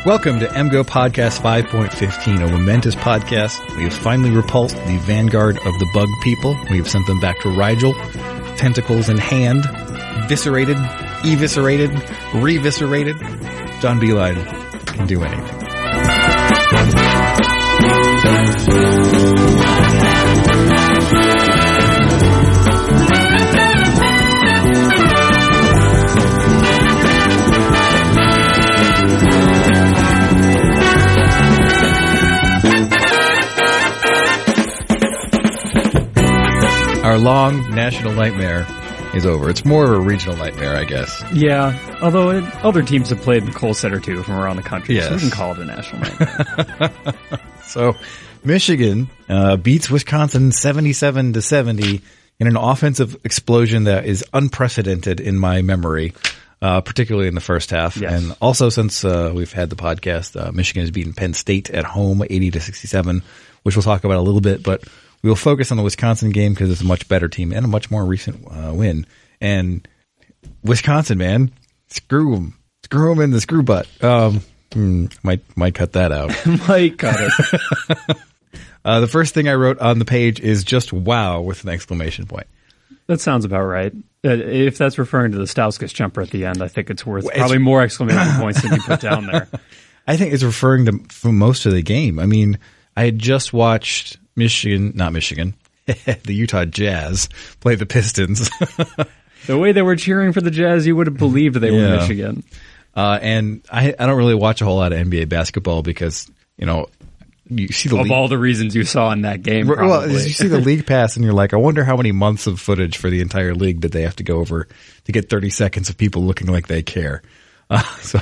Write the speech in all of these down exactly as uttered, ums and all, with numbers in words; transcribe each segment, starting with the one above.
Welcome to M G O Podcast five point fifteen, a momentous podcast. We have finally repulsed the vanguard of the bug people. We have sent them back to Rigel, tentacles in hand, viscerated, eviscerated, reviscerated. John Beeline can do anything. Our long national nightmare is over. It's more of a regional nightmare, I guess. Yeah, although it, other teams have played the Kohl Center too from around the country, yes. So we can call it a national nightmare. So, Michigan uh, beats Wisconsin seventy-seven to seventy in an offensive explosion that is unprecedented in my memory, uh, particularly in the first half. Yes. And also, since uh, we've had the podcast, uh, Michigan has beaten Penn State at home eighty to sixty-seven, which we'll talk about a little bit, but we will focus on the Wisconsin game because it's a much better team and a much more recent uh, win. And Wisconsin, man, screw them. Screw them in the screw butt. Um, hmm, might might cut that out. Might cut it. uh, the first thing I wrote on the page is just wow with an exclamation point. That sounds about right. Uh, if that's referring to the Stauskas jumper at the end, I think it's worth Well, probably it's, more exclamation points than you put down there. I think it's referring to for most of the game. I mean, I had just watched Michigan, not Michigan, the Utah Jazz play the Pistons. The way they were cheering for the Jazz, you would have believed they yeah. were Michigan. Uh, and I, I don't really watch a whole lot of N B A basketball because, you know, you see the Of league, all the reasons you saw in that game, probably. well, you see the league pass and you're like, I wonder how many months of footage for the entire league did they have to go over to get thirty seconds of people looking like they care. Uh, so,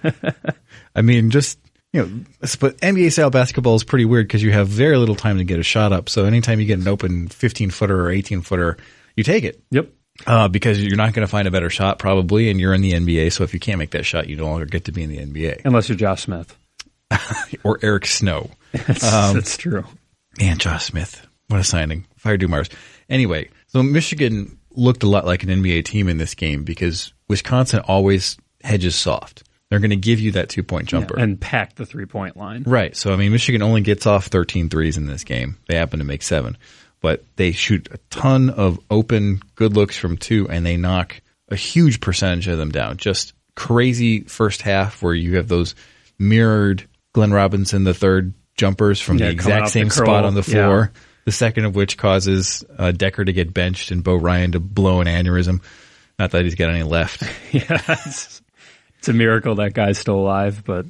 I mean, just, you know, but N B A style basketball is pretty weird because you have very little time to get a shot up. So anytime you get an open fifteen footer or eighteen footer, you take it. Yep. Uh, because you're not going to find a better shot probably, and you're in the N B A. So if you can't make that shot, you no longer get to be in the N B A. Unless you're Josh Smith. Or Eric Snow. That's, Um, that's true. And Josh Smith. What a signing. Fire Dumars. Anyway, so Michigan looked a lot like an N B A team in this game because Wisconsin always hedges soft. They're going to give you that two-point jumper. Yeah, and pack the three-point line. Right. So, I mean, Michigan only gets off thirteen threes in this game. They happen to make seven. But they shoot a ton of open good looks from two, and they knock a huge percentage of them down. Just crazy first half where you have those mirrored Glenn Robinson the third jumpers from Yeah, the exact same the curl, spot on the floor. yeah. The second of which causes uh, Decker to get benched and Bo Ryan to blow an aneurysm. Not that he's got any left. Yeah, it's, it's a miracle that guy's still alive, but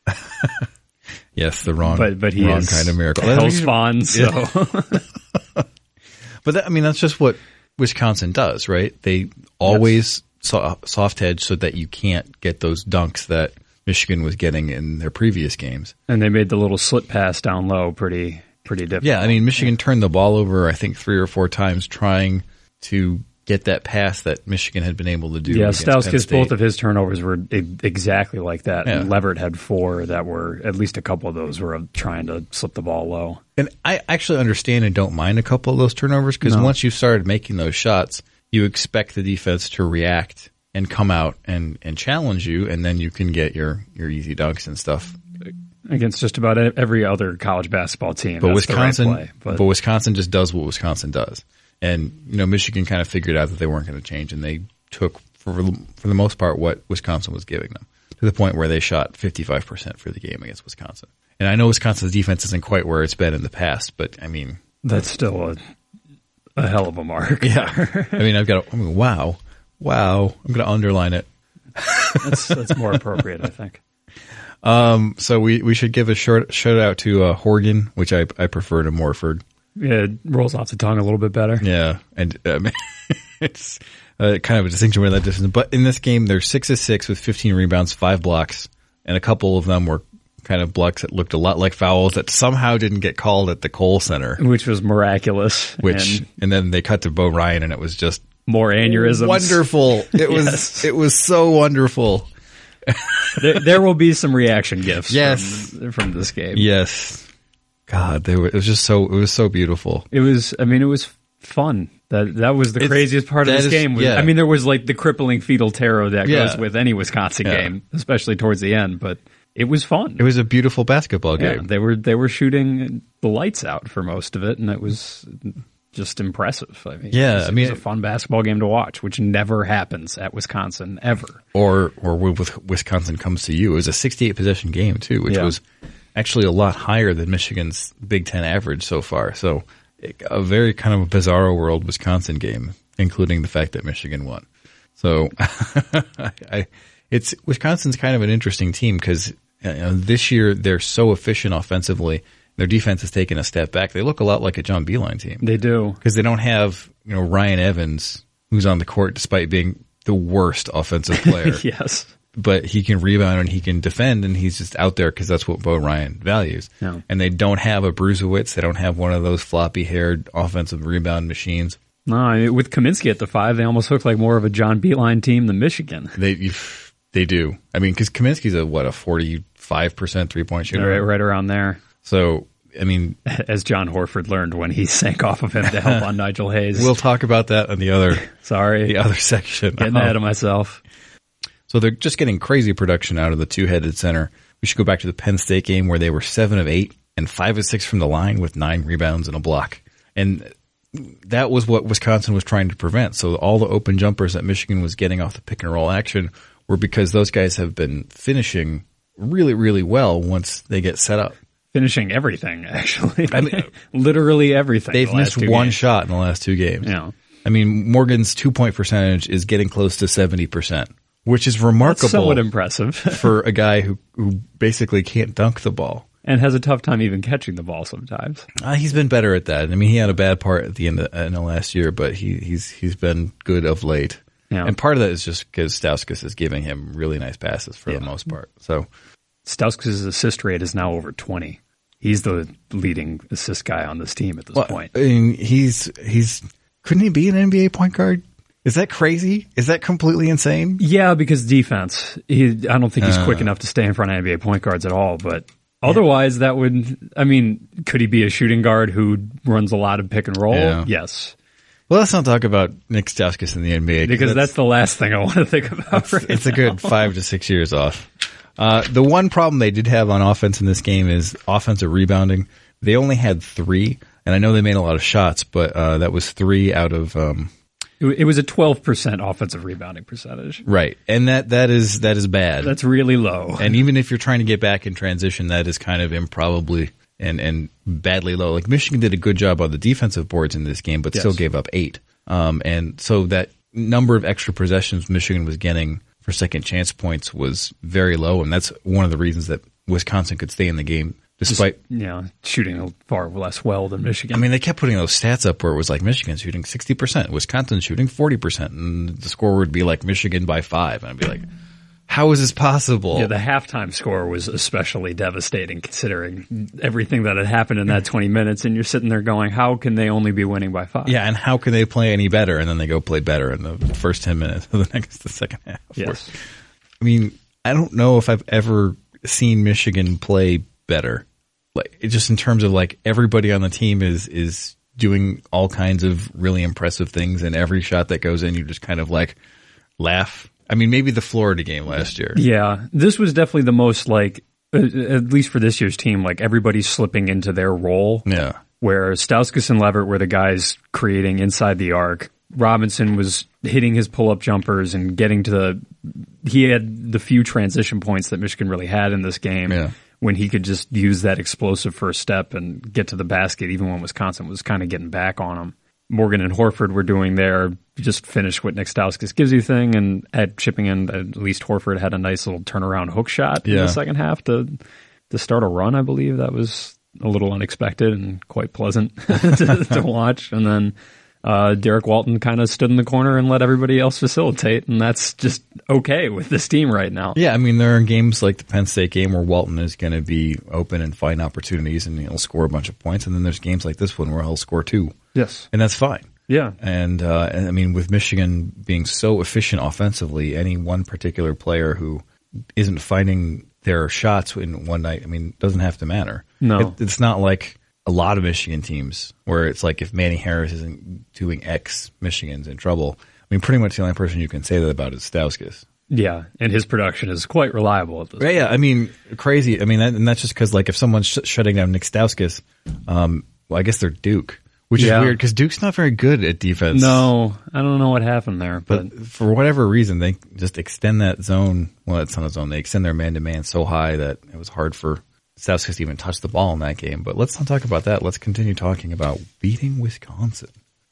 Yes, the wrong, but but he wrong is kind of miracle. hell spawn. So But that, I mean, that's just what Wisconsin does, right? They always so, soft hedge so that you can't get those dunks that Michigan was getting in their previous games. and they made the little slip pass down low pretty pretty difficult. Yeah, I mean, Michigan turned the ball over, I think, three or four times trying to get that pass that Michigan had been able to do. Yeah, against Penn Stauskas, State. both of his turnovers were e- exactly like that. Yeah. And Leverett had four that were, at least a couple of those were of trying to slip the ball low. And I actually understand and don't mind a couple of those turnovers because No. once you started making those shots, you expect the defense to react and come out and, and challenge you, and then you can get your, your easy dunks and stuff. Against just about e- every other college basketball team. But That's the right Wisconsin, play. but, But, Wisconsin just does what Wisconsin does, and you know Michigan kind of figured out that they weren't going to change, and they took for for the most part what Wisconsin was giving them to the point where they shot fifty-five percent for the game against Wisconsin. And I know Wisconsin's defense isn't quite where it's been in the past, but I mean that's still a, a hell of a mark. yeah. I mean I've got to, I mean wow, wow. I'm going to underline it. that's, that's more appropriate, I think. Um, so we, we should give a short shout out to uh, Horgan, which I I prefer to Morford. Yeah, it rolls off the tongue a little bit better. Yeah, and um, it's uh, kind of a distinction with that distance. But in this game, they're six of six with fifteen rebounds, five blocks, and a couple of them were kind of blocks that looked a lot like fouls that somehow didn't get called at the Kohl Center. Which was miraculous. Which and and then they cut to Bo Ryan, and it was just more aneurysms. wonderful. It was Yes. it was so wonderful. there, there will be some reaction gifts Yes. from, from this game. Yes, God, they were, it was just so it was so beautiful. It was, I mean, it was fun. That that was the It's- craziest part of that this is- game. Was, yeah. I mean, there was like the crippling fetal terror that Yeah. goes with any Wisconsin Yeah. game, especially towards the end. But it was fun. It was a beautiful basketball yeah, game. they were they were shooting the lights out for most of it, and it was just impressive. I mean, Yeah, it was, I mean, it was a fun basketball game to watch, which never happens at Wisconsin ever. Or or with Wisconsin comes to you. It was a sixty-eight possession game too, which Yeah. was actually a lot higher than Michigan's Big Ten average so far. So a very kind of a bizarro world Wisconsin game, including the fact that Michigan won. So I, it's Wisconsin's kind of an interesting team because you know, this year they're so efficient offensively. Their defense has taken a step back. They look a lot like a John Beilein team. They do. Because they don't have, you know, Ryan Evans, who's on the court despite being the worst offensive player. Yes. But he can rebound and he can defend, and he's just out there because that's what Bo Ryan values. Yeah. And they don't have a Bruzewicz. They don't have one of those floppy-haired offensive rebound machines. No, I mean, with Kaminsky at the five, they almost look like more of a John Beilein team than Michigan. They they do. I mean, because Kaminsky's a, what, a forty-five percent three-point shooter? Right, right around there. So, I mean... As John Horford learned when he sank off of him to help on Nigel Hayes. We'll talk about that in the other, Sorry. the other section. Getting ahead of myself. So they're just getting crazy production out of the two-headed center. We should go back to the Penn State game where they were seven of eight and five of six from the line with nine rebounds and a block. And that was what Wisconsin was trying to prevent. So all the open jumpers that Michigan was getting off the pick and roll action were because those guys have been finishing really, really well once they get set up. Finishing everything, actually. I mean, literally everything. They've the last missed two one games. shot in the last two games. Yeah. I mean, Morgan's two-point percentage is getting close to seventy percent. Which is remarkable. That's somewhat impressive. for a guy who, who basically can't dunk the ball. And has a tough time even catching the ball sometimes. Uh, he's been better at that. I mean, he had a bad part at the end of, end of last year, but he, he's he's been good of late. Yeah. And part of that is just because Stauskas is giving him really nice passes for Yeah. the most part. So Stauskas' assist rate is now over twenty. He's the leading assist guy on this team at this well, point. I mean, he's he's couldn't he be an N B A point guard? Is that crazy? Is that completely insane? Yeah, because defense. He, I don't think he's Uh. quick enough to stay in front of N B A point guards at all. But otherwise, that would. I mean, could he be a shooting guard who runs a lot of pick and roll? Yeah. Yes. Well, let's not talk about Nick Stauskas in the N B A Because that's, the last thing I want to think about. Right it's a now. good five to six years off. Uh, the one problem they did have on offense in this game is offensive rebounding. They only had three, and I know they made a lot of shots, but uh, that was three out of um, It, it was a twelve percent offensive rebounding percentage. right, and that that is that is bad. That's really low. And even if you're trying to get back in transition, that is kind of improbably and and badly low. Like Michigan did a good job on the defensive boards in this game, but Yes. still gave up eight. Um, and so that number of extra possessions Michigan was getting for second chance points was very low, and that's one of the reasons that Wisconsin could stay in the game despite. Yeah, shooting far less well than Michigan. I mean, they kept putting those stats up where it was like Michigan shooting sixty percent, Wisconsin shooting forty percent, and the score would be like Michigan by five. And I'd be like, how is this possible? yeah, the halftime score was especially devastating considering everything that had happened in that twenty minutes. And you're sitting there going, how can they only be winning by five? Yeah, and how can they play any better? And then they go play better in the first ten minutes of the next, the second half. Yes. I mean, I don't know if I've ever seen Michigan play better. Like, it just in terms of like everybody on the team is is doing all kinds of really impressive things, and every shot that goes in, you just kind of like laugh. I mean, maybe the Florida game last year. Yeah, this was definitely the most like, uh, at least for this year's team, like everybody's slipping into their role. Yeah. Where Stauskas and Leverett were the guys creating inside the arc. Robinson was hitting his pull-up jumpers and getting to the. He had the few transition points that Michigan really had in this game. Yeah. When he could just use that explosive first step and get to the basket, even when Wisconsin was kind of getting back on him. Morgan and Horford were doing their just finish what Nick Stauskas gives you thing, and at chipping in, at least Horford had a nice little turnaround hook shot in Yeah. the second half to to start a run. I believe that was a little unexpected and quite pleasant to, to watch. And then uh, Derek Walton kind of stood in the corner and let everybody else facilitate, and that's just okay with this team right now. Yeah, I mean, there are games like the Penn State game where Walton is going to be open and find opportunities and he'll score a bunch of points. And then there's games like this one where he'll score two. Yes. And that's fine. Yeah. And, uh, and I mean, with Michigan being so efficient offensively, any one particular player who isn't finding their shots in one night, I mean, doesn't have to matter. No. It, it's not like a lot of Michigan teams where it's like if Manny Harris isn't doing X, Michigan's in trouble. I mean, pretty much the only person you can say that about is Stauskas. Yeah, and his production is quite reliable at this Right, point. yeah, I mean, crazy. I mean, that, and that's just because, like, if someone's sh- shutting down Nick Stauskas, um, well, I guess they're Duke, which Yeah. is weird because Duke's not very good at defense. No, I don't know what happened there, but, But for whatever reason, they just extend that zone. Well, it's not a zone. They extend their man-to-man so high that it was hard for Stauskas to even touch the ball in that game. But let's not talk about that. Let's continue talking about beating Wisconsin.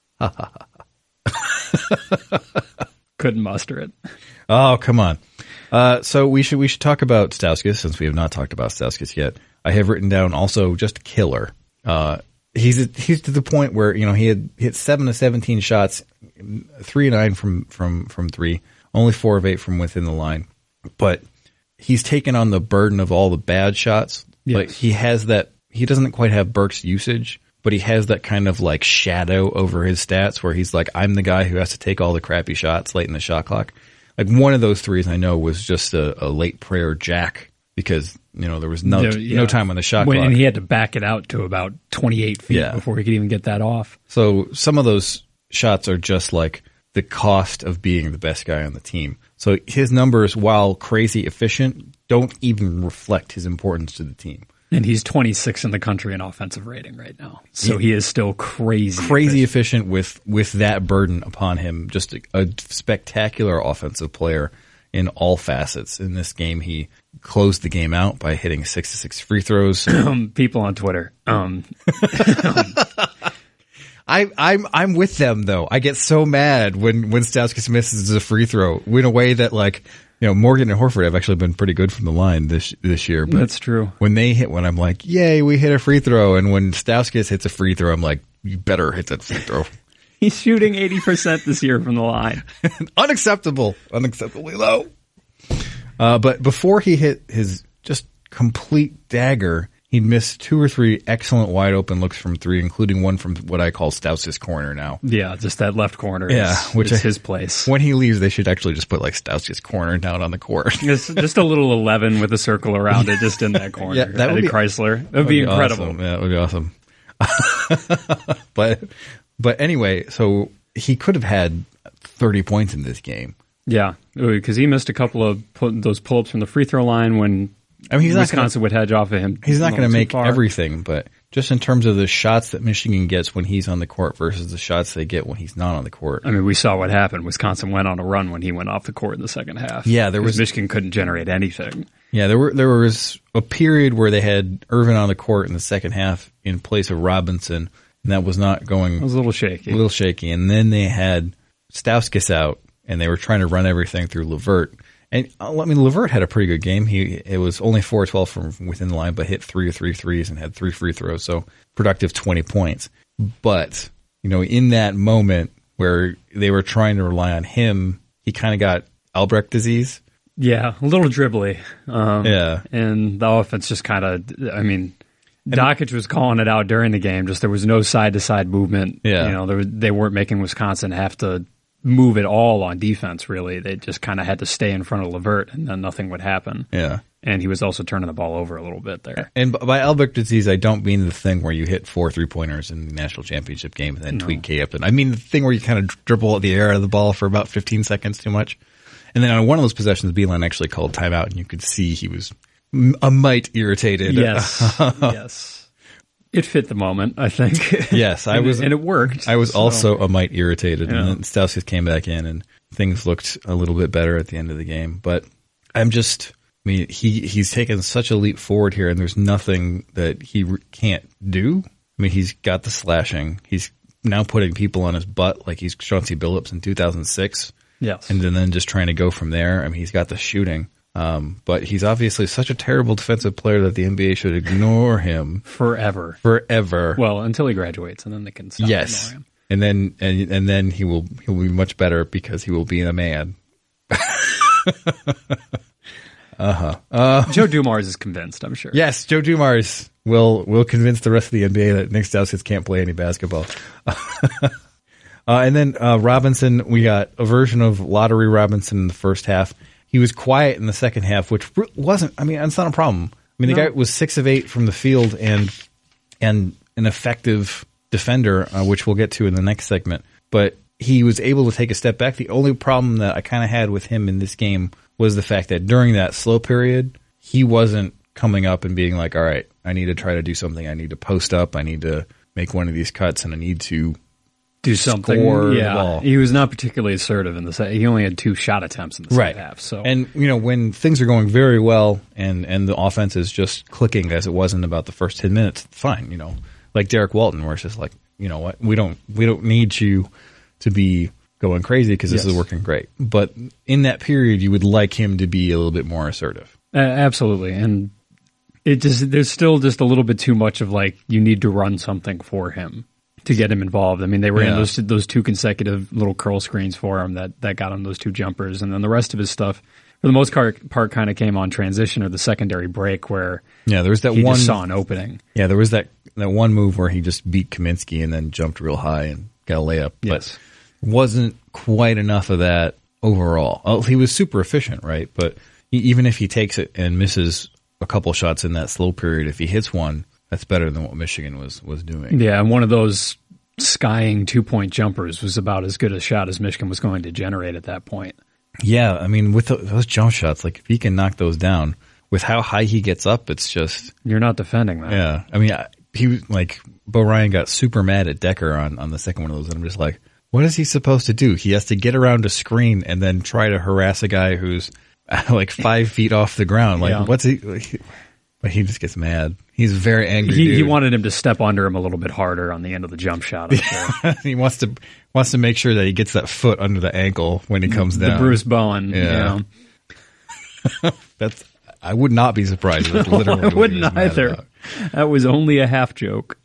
couldn't muster it. Oh, come on. Uh, so we should we should talk about Stauskas since we have not talked about Stauskas yet. I have written down also just killer. Uh, he's he's to the point where, you know, he had hit seven of seventeen shots, three of nine from from from three, only four of eight from within the line. But he's taken on the burden of all the bad shots. Yes. Like he has that. He doesn't quite have Burke's usage, but he has that kind of like shadow over his stats where he's like, I'm the guy who has to take all the crappy shots late in the shot clock. Like one of those threes I know was just a, a late prayer jack because, you know, there was no There- yeah. no time on the shot When, clock. and he had to back it out to about twenty-eight feet Yeah. before he could even get that off. So some of those shots are just like the cost of being the best guy on the team. So his numbers, while crazy efficient, don't even reflect his importance to the team. And he's twenty-six in the country in offensive rating right now. So he is still crazy. Crazy efficient. efficient with, with that burden upon him. Just a, a spectacular offensive player in all facets. In this game, he closed the game out by hitting six to six free throws. Um, people on Twitter. Um, I, I'm I'm with them though. I get so mad when when Stauskas misses a free throw in a way that, like, you know, Morgan and Horford have actually been pretty good from the line this this year. But That's true. When they hit one, I'm like, yay, we hit a free throw. And when Stauskas hits a free throw, I'm like, you better hit that free throw. He's shooting eighty percent this year from the line. Unacceptable, unacceptably low. Uh, but before he hit his just complete dagger, he'd missed two or three excellent wide open looks from three, including one from what I call Stauskas corner now. Yeah, just that left corner. Yeah, is, which is I- his place. When he leaves, they should actually just put like Stauskas corner down on the court. Just, just a little eleven with a circle around it, just in that corner. Yeah, that would Eddie be- Chrysler. That would be incredible. Awesome. Yeah, it would be awesome. but but anyway, so he could have had thirty points in this game. Yeah, because he missed a couple of pu- those pull-ups from the free throw line when I mean, he's not Wisconsin would hedge off of him. He's not a going to little too make far. everything, but just in terms of the shots that Michigan gets when he's on the court versus the shots they get when he's not on the court. I mean, we saw what happened. Wisconsin went on a run when he went off the court in the second half. Yeah, there 'Cause was- Michigan couldn't generate anything. Yeah, there were there was a period where they had Irvin on the court in the second half in place of Robinson, and that was not going It was a little shaky. a little shaky. And then they had Stauskas out, and they were trying to run everything through LeVert. And uh, I mean, LeVert had a pretty good game. He it was only four of twelve from within the line, but hit three or three threes and had three free throws, so productive twenty points. But you know, in that moment where they were trying to rely on him, he kind of got Albrecht disease. Yeah, a little dribbly. Um, Yeah. And the offense just kind of, I mean, Dockage was calling it out during the game. Just there was no side-to-side movement. Yeah. You know, there was, they weren't making Wisconsin have to move at all on defense, really. They just kind of had to stay in front of LeVert, and then nothing would happen. Yeah. And he was also turning the ball over a little bit there. And b- by Albrecht disease, I don't mean the thing where you hit four three-pointers in the national championship game and then tweak K up. And I mean the thing where you kind of dribble the air out of the ball for about fifteen seconds too much. And then on one of those possessions, Beeline actually called timeout, and you could see he was m- a mite irritated. Yes. yes. It fit the moment, I think. Yes, I and was, It, and it worked. I was so. also a mite irritated, Yeah. and then Stauskas came back in, and things looked a little bit better at the end of the game. But I'm just, I mean, he he's taken such a leap forward here, and there's nothing that he re- can't do. I mean, he's got the slashing. He's now putting people on his butt like he's Chauncey Billups in two thousand six. Yes. And then just trying to go from there. I mean, he's got the shooting. Um, but he's obviously such a terrible defensive player that the N B A should ignore him Forever. forever. Well, until he graduates, and then they can stop yes. ignoring him. And then, and, and then he will, he will be much better because he will be a man. uh-huh. Uh, Joe Dumars is convinced, I'm sure. yes, Joe Dumars will, will convince the rest of the N B A that Nick Stauskas can't play any basketball. Uh, and then uh, Robinson, we got a version of Lottery Robinson in the first half. He was quiet in the second half, which wasn't, I mean, it's not a problem. I mean, the No. guy was six of eight from the field and and an effective defender, uh, which we'll get to in the next segment. But he was able to take a step back. The only problem that I kind of had with him in this game was the fact that during that slow period, he wasn't coming up and being like, all right, I need to try to do something. I need to post up. I need to make one of these cuts, and I need to do something. Score yeah, the ball. He was not particularly assertive in the second. He only had two shot attempts in the second right. half. So, and you know, when things are going very well and and the offense is just clicking as it was in about the first ten minutes, fine. You know, like Derek Walton, where it's just like, you know what, we don't we don't need you to be going crazy because this yes. is working great. But in that period, you would like him to be a little bit more assertive. Uh, absolutely, and it just there's still just a little bit too much of like you need to run something for him to get him involved. I mean, they ran yeah. those those two consecutive little curl screens for him that that got him those two jumpers, and then the rest of his stuff for the most part, part kind of came on transition or the secondary break where yeah, there was that he one just saw an opening. Yeah, there was that that one move where he just beat Kaminsky and then jumped real high and got a layup, Yes. but wasn't quite enough of that overall. Oh, he was super efficient, right? But he, even if he takes it and misses a couple shots in that slow period, if he hits one, that's better than what Michigan was was doing. Yeah, and one of those skying two-point jumpers was about as good a shot as Michigan was going to generate at that point. Yeah, I mean, with the, those jump shots, like if he can knock those down, with how high he gets up, it's just You're not defending that. yeah. I mean, I, he was like Bo Ryan got super mad at Decker on on the second one of those, and I'm just like, what is he supposed to do? He has to get around a screen and then try to harass a guy who's like five feet off the ground. Like, Yeah. what's he? Like, but he just gets mad. He's a very angry. He, dude. he wanted him to step under him a little bit harder on the end of the jump shot. I'm sure. he wants to wants to make sure that he gets that foot under the ankle when he comes The down. Bruce Bowen. Yeah. You know. That's. I would not be surprised. If literally I what he wouldn't was mad either. about. That was only a half joke.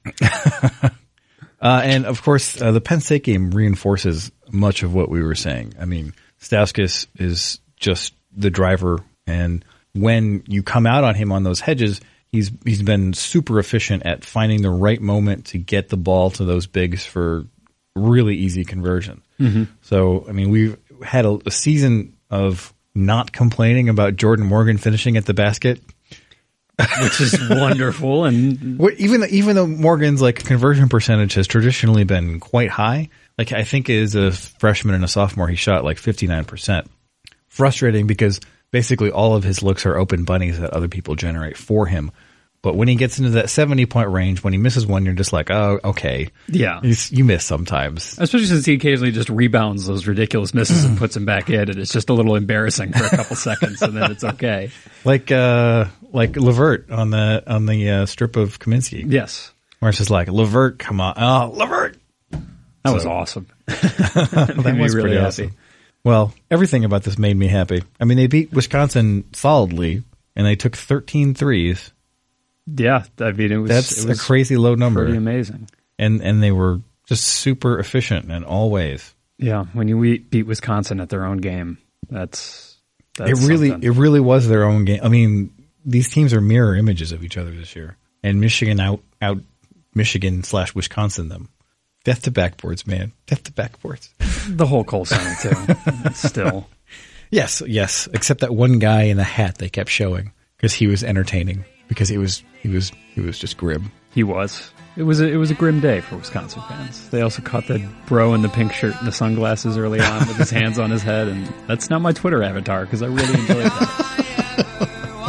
Uh, and of course, uh, the Penn State game reinforces much of what we were saying. I mean, Stauskas is just the driver, and when you come out on him on those hedges, he's he's been super efficient at finding the right moment to get the ball to those bigs for really easy conversion. Mm-hmm. So, I mean, we've had a, a season of not complaining about Jordan Morgan finishing at the basket. Which is wonderful. And What, even even though Morgan's like conversion percentage has traditionally been quite high, like I think as a freshman and a sophomore, he shot like fifty-nine percent. Frustrating because basically all of his looks are open bunnies that other people generate for him. But when he gets into that seventy point range, when he misses one, you're just like, oh, okay. yeah. You, you miss sometimes. Especially since he occasionally just rebounds those ridiculous misses and puts them back in, and it's just a little embarrassing for a couple seconds, and then it's okay. Like uh, like Levert on the on the uh, strip of Kaminsky. Yes. Where it's just like, Levert, come on. Oh, Levert. That was So- awesome. That Made me was really pretty happy. awesome. Well, everything about this made me happy. I mean, they beat Wisconsin solidly, and they took thirteen threes. Yeah, I mean, it was, That's it was a crazy low number. pretty amazing. And and they were just super efficient in all ways. Yeah, when you we- beat Wisconsin at their own game, that's, that's it really something. it really was their own game. I mean, these teams are mirror images of each other this year. And Michigan out out Michigan slash Wisconsin them. Death to backboards, man. Death to backboards. The whole Cole Center, too. Still. Yes, yes. Except that one guy in the hat they kept showing because he was entertaining. Because he was he was he was just grim. He was. It was a, it was a grim day for Wisconsin fans. They also caught the bro in the pink shirt and the sunglasses early on with his hands on his head, and that's not my Twitter avatar because I really enjoyed that.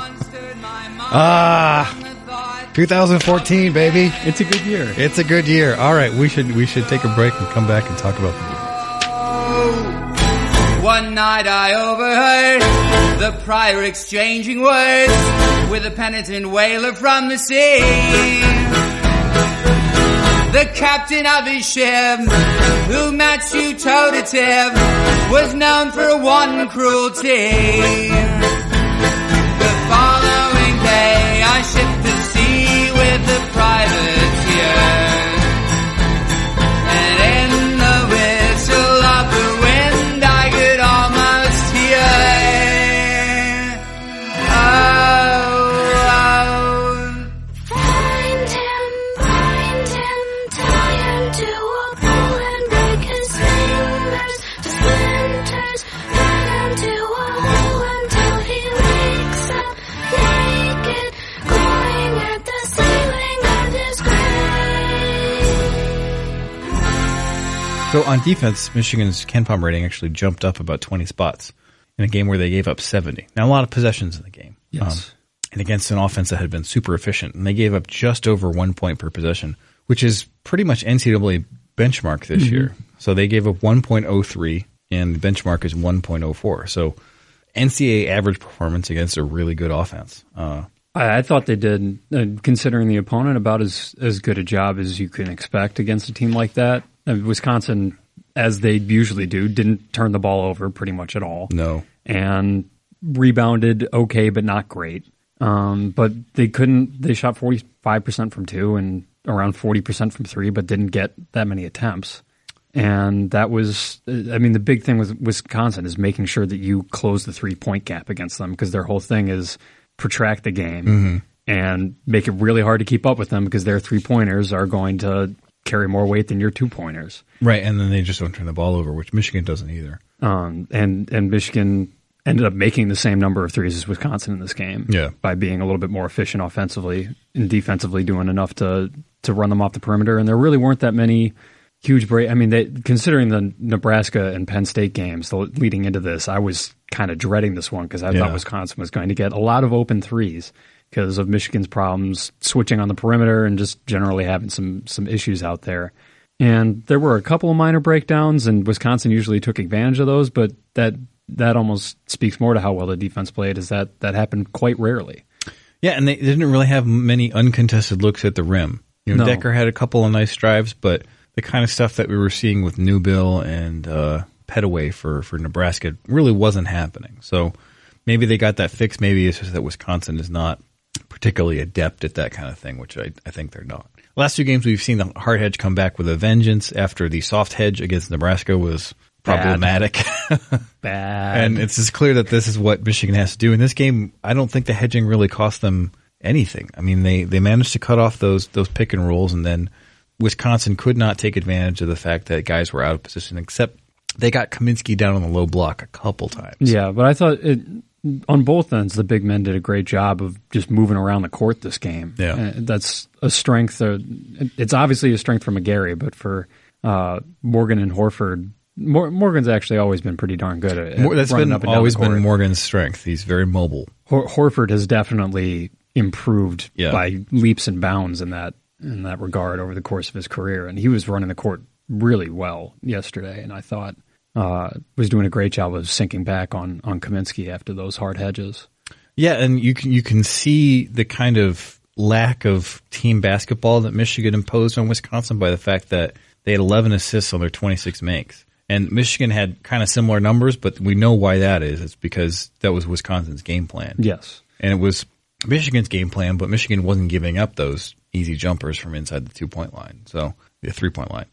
Ah, twenty fourteen, baby. It's a good year. It's a good year. All right, we should we should take a break and come back and talk about the defense. One night I overheard the prior exchanging words with a penitent whaler from the sea. The captain of his ship, who matched you toe-to-tip, was known for one cruelty. The following day I shipped to sea with the privateer. And in the whistle of the wind I could almost hear. Oh, oh. Find him, find him, tie him to a pole and break his fingers to splinters. Run him to a hole until he wakes up naked, clawing at the ceiling of his grave. So on defense, Michigan's KenPom rating actually jumped up about twenty spots. in a game where they gave up seventy. Now, a lot of possessions in the game. Yes. Um, and against an offense that had been super efficient. And they gave up just over one point per possession, which is pretty much N C double A benchmark this mm-hmm. year. So they gave up one point oh three, and the benchmark is one point oh four. So N C double A average performance against a really good offense. Uh, I, I thought they did, uh, considering the opponent, about as, as good a job as you can expect against a team like that. Uh, Wisconsin, as they usually do, didn't turn the ball over pretty much at all. No. And rebounded okay, but not great. Um, but they couldn't, they shot forty-five percent from two and around forty percent from three, but didn't get that many attempts. And that was, I mean, the big thing with Wisconsin is making sure that you close the three-point gap against them, because their whole thing is protract the game mm-hmm. and make it really hard to keep up with them, because their three-pointers are going to carry more weight than your two-pointers. Right, and then they just don't turn the ball over, which Michigan doesn't either. Um, and, and Michigan ended up making the same number of threes as Wisconsin in this game yeah. by being a little bit more efficient offensively and defensively, doing enough to, to run them off the perimeter. And there really weren't that many huge break. I mean, they, considering the Nebraska and Penn State games the, leading into this, I was kind of dreading this one, because I yeah. thought Wisconsin was going to get a lot of open threes because of Michigan's problems switching on the perimeter and just generally having some some issues out there. And there were a couple of minor breakdowns, and Wisconsin usually took advantage of those, but that that almost speaks more to how well the defense played, is that that happened quite rarely. Yeah, and they didn't really have many uncontested looks at the rim. You know, No. Decker had a couple of nice drives, but the kind of stuff that we were seeing with Newbill and uh, Petaway for, for Nebraska really wasn't happening. So maybe they got that fixed. Maybe it's just that Wisconsin is not particularly adept at that kind of thing, which I, I think they're not. Last two games, we've seen the hard hedge come back with a vengeance after the soft hedge against Nebraska was problematic. Bad. And it's just clear that this is what Michigan has to do. In this game, I don't think the hedging really cost them anything. I mean, they, they managed to cut off those those pick and rolls, and then Wisconsin could not take advantage of the fact that guys were out of position, except they got Kaminsky down on the low block a couple times. Yeah, but I thought it, on both ends, the big men did a great job of just moving around the court this game. Yeah. Uh, that's a strength. Uh, it's obviously a strength for McGarry, but for uh, Morgan and Horford, Mor- Morgan's actually always been pretty darn good at, at More, that's running been up and down always the court. been Morgan's strength. He's very mobile. Hor- Horford has definitely improved Yeah. by leaps and bounds in that in that regard over the course of his career, and he was running the court really well yesterday, and I thought uh, was doing a great job of sinking back on on Kaminsky after those hard hedges. Yeah, and you can you can see the kind of lack of team basketball that Michigan imposed on Wisconsin by the fact that they had eleven assists on their twenty-six makes. And Michigan had kind of similar numbers, but we know why that is. It's because that was Wisconsin's game plan. Yes. And it was Michigan's game plan, but Michigan wasn't giving up those easy jumpers from inside the two-point line, so the three-point line.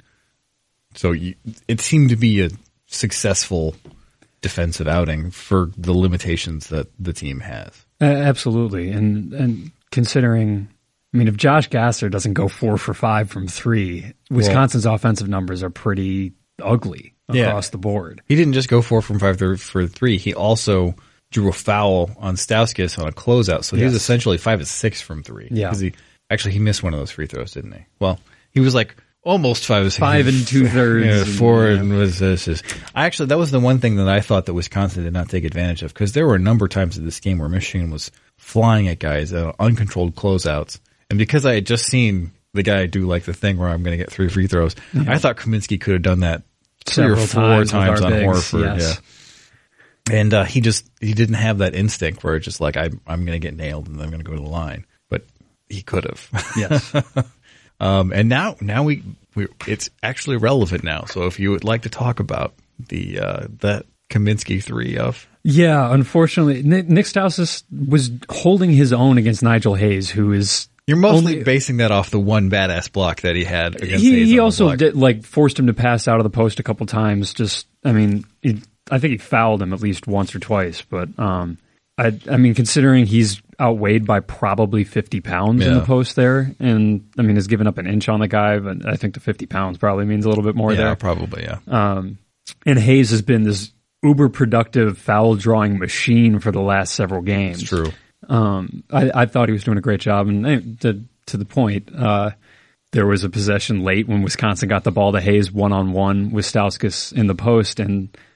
So you, it seemed to be a successful defensive outing for the limitations that the team has. Uh, absolutely. And and considering, I mean, if Josh Gasser doesn't go four for five from three, Wisconsin's well, offensive numbers are pretty ugly across yeah. the board. He didn't just go four from five for three. He also drew a foul on Stauskas on a closeout. So he yes. was essentially five of six from three. Yeah. He, actually, he missed one of those free throws, didn't he? Well, he was like almost five of six. Five and two thirds. Yeah, four and, and was this is. I actually, that was the one thing that I thought that Wisconsin did not take advantage of, because there were a number of times in this game where Michigan was flying at guys, uh, uncontrolled closeouts. And because I had just seen the guy do like the thing where I'm going to get three free throws, yeah. I thought Kaminsky could have done that three Several or four times, times on bigs, Horford. yes. Yeah. And uh, he just he didn't have that instinct where it's just like, I, I'm going to get nailed and I'm going to go to the line. But he could have. Yes. um, and now now we, we it's actually relevant now. So if you would like to talk about the uh, that Kaminsky three of. Yeah, unfortunately, Nick, Nick Stauskas was holding his own against Nigel Hayes, who is You're mostly only, basing that off the one badass block that he had against he, Hayes. He on also the block. did, like forced him to pass out of the post a couple times. Just, I mean, he, I think he fouled him at least once or twice. But um, I, I mean, considering he's outweighed by probably fifty pounds yeah. in the post there, and I mean, has given up an inch on the guy, but I think the fifty pounds probably means a little bit more yeah, there. probably, yeah. Um, and Hayes has been this uber productive foul drawing machine for the last several games. It's true. Um, I, I thought he was doing a great job, and to, to the point, uh, there was a possession late when Wisconsin got the ball to Hayes one on one with Stauskas in the post, and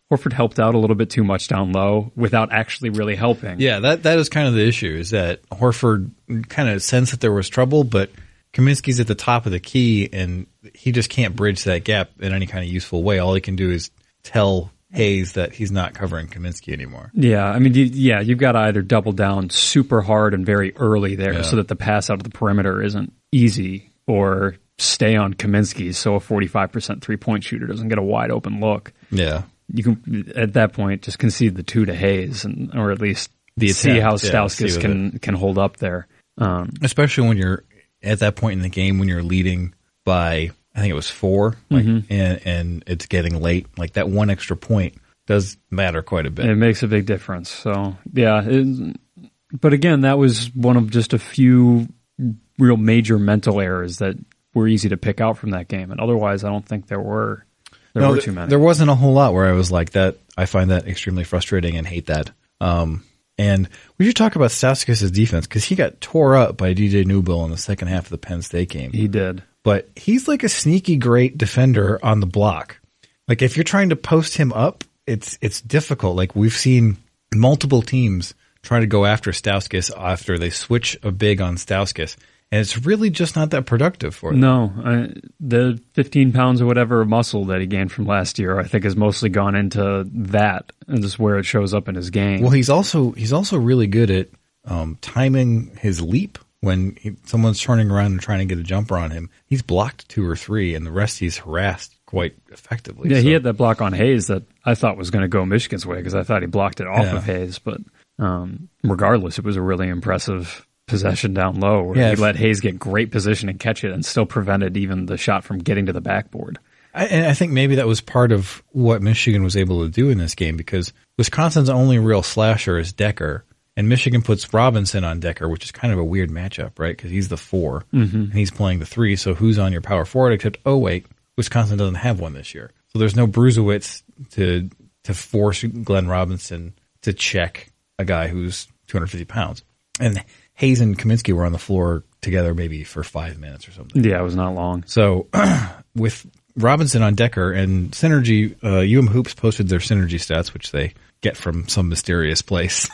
Horford helped out a little bit too much down low without actually really helping. Yeah, that that is kind of the issue, is that Horford kind of sensed that there was trouble, but Kaminsky's at the top of the key, and he just can't bridge that gap in any kind of useful way. All he can do is tell Hayes that he's not covering Kaminsky anymore. Yeah, I mean, you, yeah, you've got to either double down super hard and very early there Yeah. so that the pass out of the perimeter isn't easy, or stay on Kaminsky so a forty-five percent three-point shooter doesn't get a wide open look. Yeah. You can, at that point, just concede the two to Hayes, and or at least The see attempt, how yeah, Stauskas see with can can hold up there. Um, Especially when you're at that point in the game when you're leading by, I think it was four, like, Mm-hmm. and, and it's getting late. Like that one extra point does matter quite a bit. It makes a big difference. So, yeah. It, but again, that was one of just a few real major mental errors that were easy to pick out from that game. And otherwise, I don't think there were there No, were th- too many. There wasn't a whole lot where I was like that. I find that extremely frustrating and hate that. Um, and we should talk about Stauskas' defense, because he got tore up by D J Newbill in the second half of the Penn State game. He did. But he's like a sneaky great defender on the block. Like if you're trying to post him up, it's it's difficult. Like we've seen multiple teams try to go after Stauskas after they switch a big on Stauskas, and it's really just not that productive for them. No, I, the fifteen pounds or whatever of muscle that he gained from last year, I think, has mostly gone into that, and this is where it shows up in his game. Well, he's also he's also really good at um, timing his leap when he, someone's turning around and trying to get a jumper on him. He's blocked two or three, and the rest he's harassed quite effectively. Yeah, so. he had that block on Hayes that I thought was going to go Michigan's way because I thought he blocked it off Yeah. of Hayes. But um, regardless, it was a really impressive possession down low where Yeah, he if- let Hayes get great position and catch it and still prevented even the shot from getting to the backboard. I, and I think maybe that was part of what Michigan was able to do in this game, because Wisconsin's only real slasher is Decker, and Michigan puts Robinson on Decker, which is kind of a weird matchup, right? Because he's the four, mm-hmm. and he's playing the three, so who's on your power forward? Except, oh, wait, Wisconsin doesn't have one this year. So there's no Bruzewicz to to force Glenn Robinson to check a guy who's two hundred fifty pounds. And Hayes and Kaminsky were on the floor together maybe for five minutes or something. Yeah, it was not long. So with Robinson on Decker and Synergy, uh, U M Hoops posted their Synergy stats, which they get from some mysterious place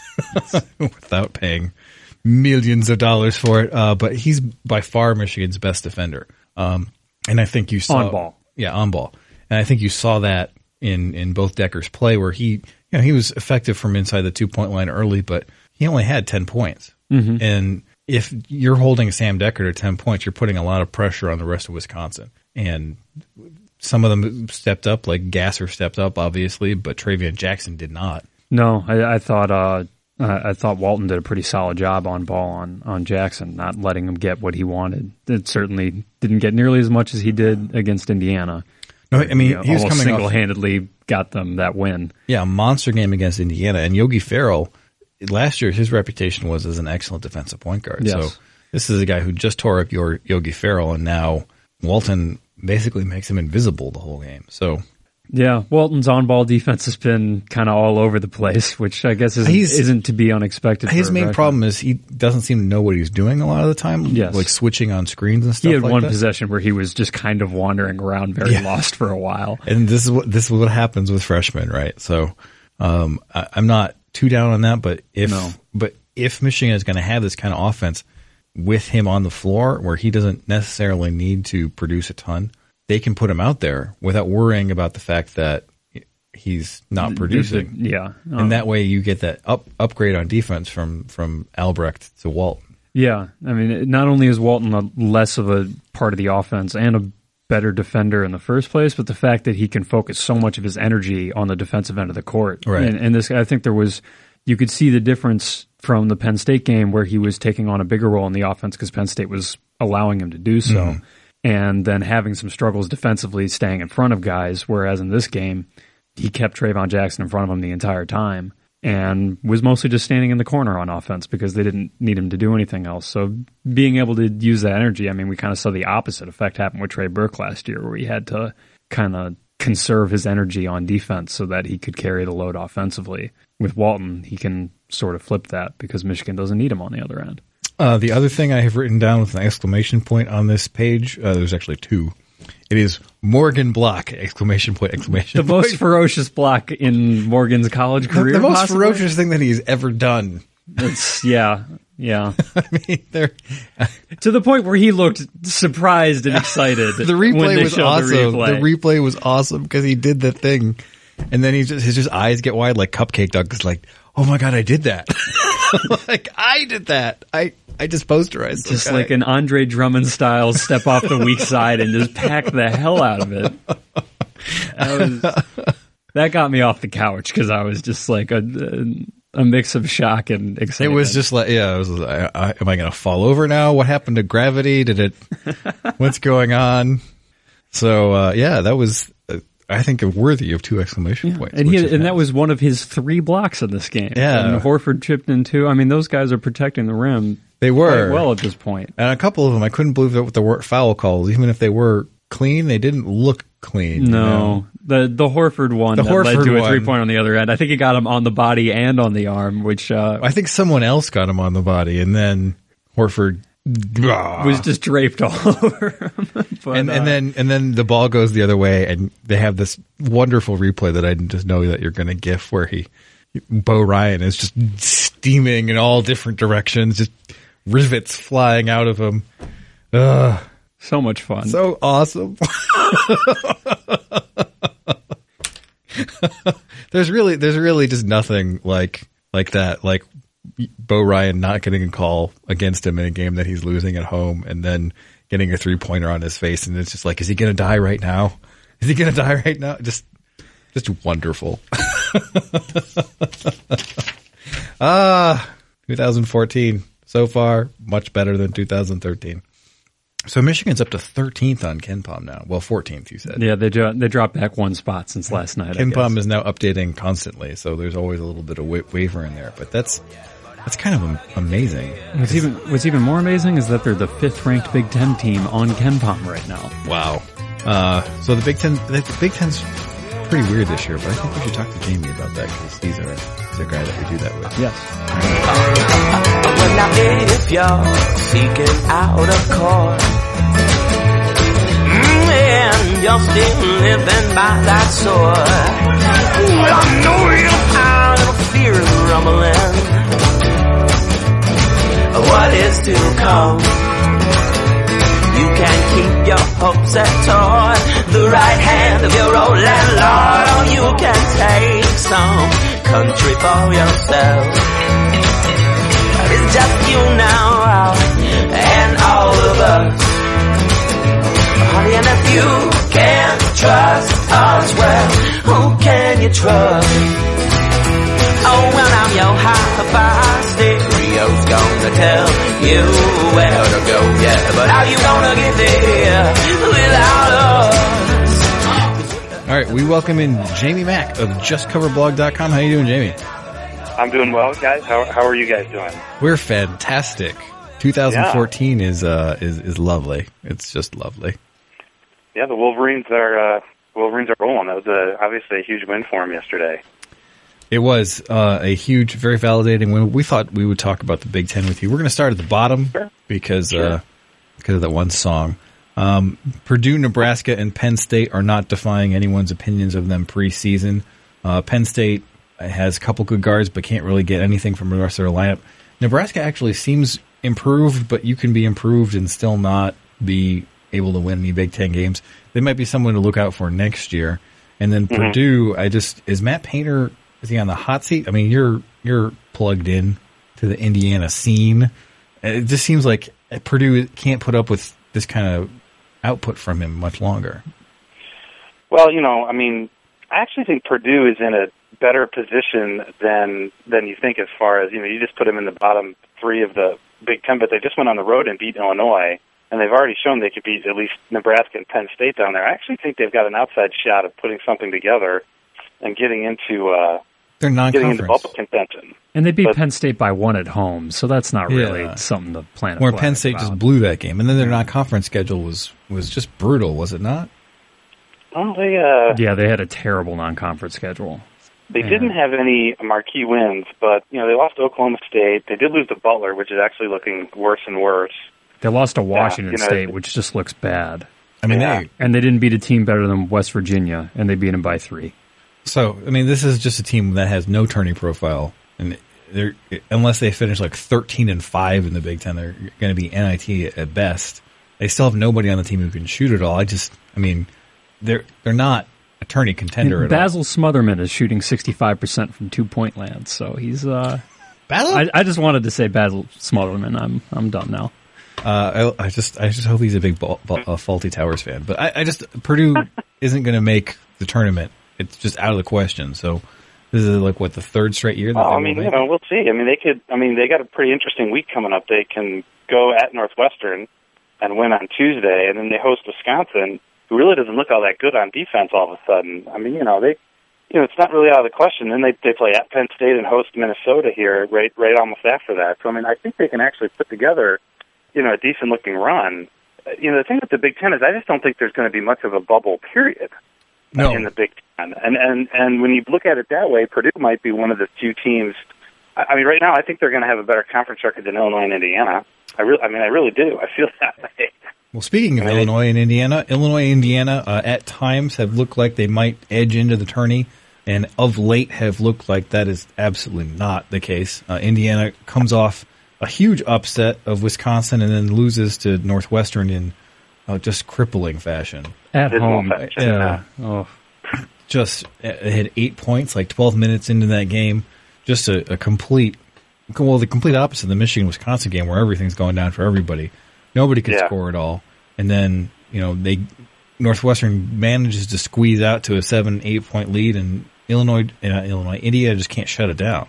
without paying millions of dollars for it. Uh, but he's by far Michigan's best defender. Um, and I think you saw On ball. Yeah, on ball. And I think you saw that in, in both Decker's play, where he, you know, he was effective from inside the two point line early, but he only had ten points. Mm-hmm. And if you're holding Sam Decker to ten points, you're putting a lot of pressure on the rest of Wisconsin. And some of them stepped up, like Gasser stepped up, obviously, but Travion Jackson did not. No, I, I thought uh, I thought Walton did a pretty solid job on ball on, on Jackson, not letting him get what he wanted. It certainly didn't get nearly as much as he did against Indiana. No, I mean, You know, he was almost coming off, single-handedly got them that win. yeah, a monster game against Indiana. And Yogi Ferrell, last year, his reputation was as an excellent defensive point guard. Yes. So this is a guy who just tore up your Yogi Ferrell, and now Walton basically makes him invisible the whole game. So Yeah, Walton's on-ball defense has been kind of all over the place, which I guess isn't, He's- isn't to be unexpected. his for a main veteran. problem is he doesn't seem to know what he's doing a lot of the time. Yes. Like switching on screens and stuff He had like one that. possession where he was just kind of wandering around, very Yeah. lost for a while. And this is what this is what happens with freshmen, right? So um, I, I'm not too down on that, but if No. but if Michigan is going to have this kind of offense with him on the floor, where he doesn't necessarily need to produce a ton, they can put him out there without worrying about the fact that he's not producing. Yeah. Um, And that way, you get that up upgrade on defense from from Albrecht to Walton. Yeah, I mean, it- not only is Walton a less of a part of the offense and a better defender in the first place, but the fact that he can focus so much of his energy on the defensive end of the court. Right. And, and this, I think there was, you could see the difference from the Penn State game where he was taking on a bigger role in the offense because Penn State was allowing him to do so. Mm-hmm. And then having some struggles defensively, staying in front of guys, whereas in this game, he kept Trayvon Jackson in front of him the entire time and was mostly just standing in the corner on offense because they didn't need him to do anything else. So being able to use that energy, I mean, we kind of saw the opposite effect happen with Trey Burke last year where he had to kind of conserve his energy on defense so that he could carry the load offensively. With Walton, he can sort of flip that because Michigan doesn't need him on the other end. Uh, the other thing I have written down with an exclamation point on this page, uh, there's actually two, It is Morgan Block! Exclamation point! Exclamation The point! most ferocious block in Morgan's college The, career. the most possibly? ferocious thing that he's ever done. It's, yeah, yeah. I mean, they're, To the point where he looked surprised and excited. the when replay they was showed awesome. The The replay. replay was awesome because he did the thing, and then he just his just eyes get wide like Cupcake Duck. It's like, oh my god, I did that! Like I did that. I I just posterized this Just guy. like an Andre Drummond style step off the weak side and just pack the hell out of it. That, was, that got me off the couch because I was just like a, a, a mix of shock and It excitement. was just like, yeah, it was like, I, I, am I going to fall over now? What happened to gravity? Did it, what's going on? So, uh, yeah, that was, uh, I think, worthy of two exclamation points. And, he, which it and that has. was one of his three blocks in this game. Yeah. And Horford chipped in two. I mean, those guys are protecting the rim They were. quite well at this point. And a couple of them, I couldn't believe that with the wor- foul calls. Even if they were clean, they didn't look clean. you No, know? the the Horford one The that led Horford to a one. three point on the other end. I think he got him on the body and on the arm, which uh, I think someone else got him on the body, and then Horford was just draped all over him. But, and, uh, and then and then the ball goes the other way, and they have this wonderful replay that I just know that you're going to gif where he, Bo Ryan is just steaming in all different directions, just rivets flying out of him. Ugh, so much fun. so awesome. there's really there's really just nothing like like that, like Bo Ryan not getting a call against him in a game that he's losing at home, and then getting a three pointer on his face, and it's just like, is he going to die right now? Is he going to die right now? Just, just wonderful. Ah, twenty fourteen so far much better than two thousand thirteen. So Michigan's up to thirteenth on KenPom now. Well, fourteenth, you said. yeah, they dro- they dropped back one spot since last night. I KenPom guess. is now updating constantly, so there's always a little bit of wa- waver in there. But that's that's kind of am- amazing. What's even what's even more amazing is that they're the fifth ranked Big Ten team on KenPom right now. Wow. Uh, so the Big Ten, the Big Ten's pretty weird this year, but I think we should talk to Jamie about that because he's a, he's a guy that we do that with. Yes. Well, now if you're seeking out a cause, mm, and you're still living by that sword, well, I know you'll find a little fear rumbling. What is to come? You can keep your hopes set on the right hand of your old landlord, or you can take some country for yourself. It's just you now and all of us, honey. And if you can't trust us, well, who can you trust? Oh, well, I'm your hi-fi stereo's gonna tell you where to go, yeah. But how you gonna get there without us? All right, we welcome in Jamie Mack of just cover blog dot com. How you doing, Jamie? I'm doing well, guys. How how are you guys doing? We're fantastic. twenty fourteen is uh is is lovely. It's just lovely. Yeah, the Wolverines are uh, Wolverines are rolling. That was a, obviously a huge win for them yesterday. It was uh, a huge, very validating win. We thought we would talk about the Big Ten with you. We're going to start at the bottom Sure. because Sure. uh, because of that one song. Um, Purdue, Nebraska, and Penn State are not defying anyone's opinions of them preseason. Uh, Penn State has a couple good guards, but can't really get anything from the rest of their lineup. Nebraska actually seems improved, but you can be improved and still not be able to win any Big Ten games. They might be someone to look out for next year. And then Mm-hmm. Purdue, I just is Matt Painter. Is he on the hot seat? I mean, you're you're plugged in to the Indiana scene. It just seems like Purdue can't put up with this kind of output from him much longer. Well, you know, I mean, I actually think Purdue is in a better position than than you think as far as, you know, you just put them in the bottom three of the Big Ten, but they just went on the road and beat Illinois, and they've already shown they could beat at least Nebraska and Penn State down there. I actually think they've got an outside shot of putting something together and getting into uh, They're getting into non-conference. bubble contention. And they beat But- Penn State by one at home, so that's not really Yeah. something to plan. a Where flag Penn State about. just blew that game, and then their non-conference schedule was was just brutal, was it not? Well, they uh, Yeah, they had a terrible non-conference schedule. They Yeah. didn't have any marquee wins, but, you know, they lost to Oklahoma State. They did lose to Butler, which is actually looking worse and worse. They lost to Washington you know, State, which just looks bad. I mean, Yeah. they, And they didn't beat a team better than West Virginia, and they beat them by three. so, I mean, this is just a team that has no tourney profile. And they're, unless they finish like thirteen and five in the Big Ten, they're going to be N I T at best. They still have nobody on the team who can shoot at all. I just, I mean, they're, they're not a tourney contender at all. Basil Smotherman is shooting sixty-five percent from two-point land, so he's... Uh, Basil? I, I just wanted to say Basil Smotherman. I'm I'm done now. Uh, I, I just, I just hope he's a big ball, ball, uh, Faulty Towers fan. But I, I just, Purdue isn't going to make the tournament. It's just out of the question. So this is like what the third straight year. That Well, they I mean, will you make? know, we'll see. I mean, they could. I mean, they got a pretty interesting week coming up. They can go at Northwestern and win on Tuesday, and then they host Wisconsin, who really doesn't look all that good on defense all of a sudden. I mean, you know, they, you know, it's not really out of the question. Then they they play at Penn State and host Minnesota here, right, right almost after that. So I mean, I think they can actually put together, you know, a decent looking run. Uh, You know, the thing with the Big Ten is I just don't think there's going to be much of a bubble period No. in the Big Ten. And and and when you look at it that way, Purdue might be one of the few teams. I I mean, right now I think they're going to have a better conference record than Illinois and Indiana. I really, I mean, I really do. I feel that way. Well, speaking of I mean, Illinois and Indiana, Illinois and Indiana uh, at times have looked like they might edge into the tourney, and of late have looked like that is absolutely not the case. Uh, Indiana comes off a huge upset of Wisconsin and then loses to Northwestern in uh, just crippling fashion. At Dismal home. fashion, Yeah. Oh. Just uh, had eight points, like twelve minutes into that game. Just a, a complete, well, the complete opposite of the Michigan-Wisconsin game where everything's going down for everybody. Nobody could Yeah. score at all. And then, you know, they Northwestern manages to squeeze out to a seven, eight point lead, and Illinois, uh, Illinois, Indiana just can't shut it down.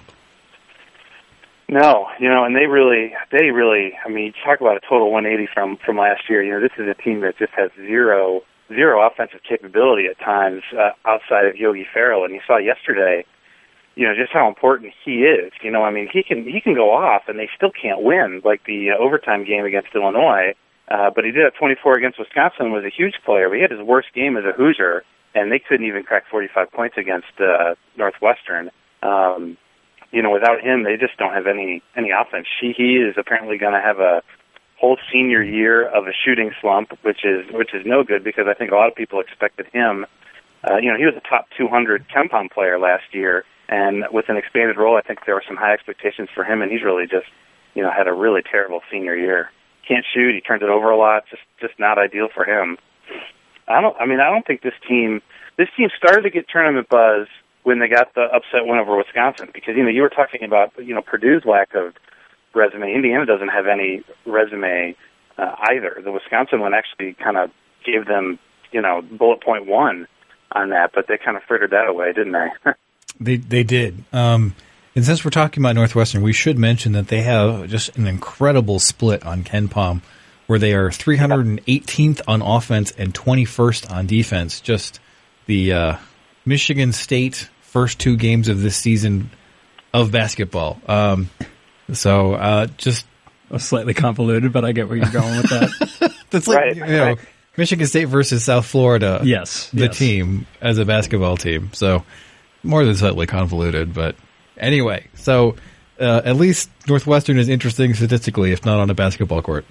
No, you know, and they really, they really. I mean, you talk about a total one eighty from from last year. You know, this is a team that just has zero zero offensive capability at times uh, outside of Yogi Ferrell, and you saw yesterday, you know, just how important he is. You know, I mean, he can he can go off, and they still can't win, like the uh, overtime game against Illinois. Uh, but he did have twenty-four against Wisconsin, was a huge player. But he had his worst game as a Hoosier, and they couldn't even crack forty-five points against uh, Northwestern. Um, you know, without him, they just don't have any any offense. He he is apparently going to have a whole senior year of a shooting slump, which is which is no good because I think a lot of people expected him. Uh, you know, he was a top two hundred KenPom player last year, and with an expanded role, I think there were some high expectations for him, and he's really just, you know, had a really terrible senior year. Can't shoot. He turns it over a lot. Just, just not ideal for him. I don't. I mean, I don't think this team. This team started to get tournament buzz when they got the upset win over Wisconsin, because you know you were talking about you know Purdue's lack of resume. Indiana doesn't have any resume uh, either. The Wisconsin one actually kind of gave them you know bullet point one on that, but they kind of frittered that away, didn't they? They they did. Um, and since we're talking about Northwestern, we should mention that they have just an incredible split on KenPom, where they are three hundred eighteenth on offense and twenty-first on defense. Just the uh, Michigan State first two games of this season of basketball. Um, so uh, just Slightly convoluted, but I get where you're going with that. that's like Right, you know right. Michigan State versus South Florida. Yes, the yes. team as a basketball team. So more than slightly convoluted, but anyway. So uh, at least Northwestern is interesting statistically, if not on a basketball court.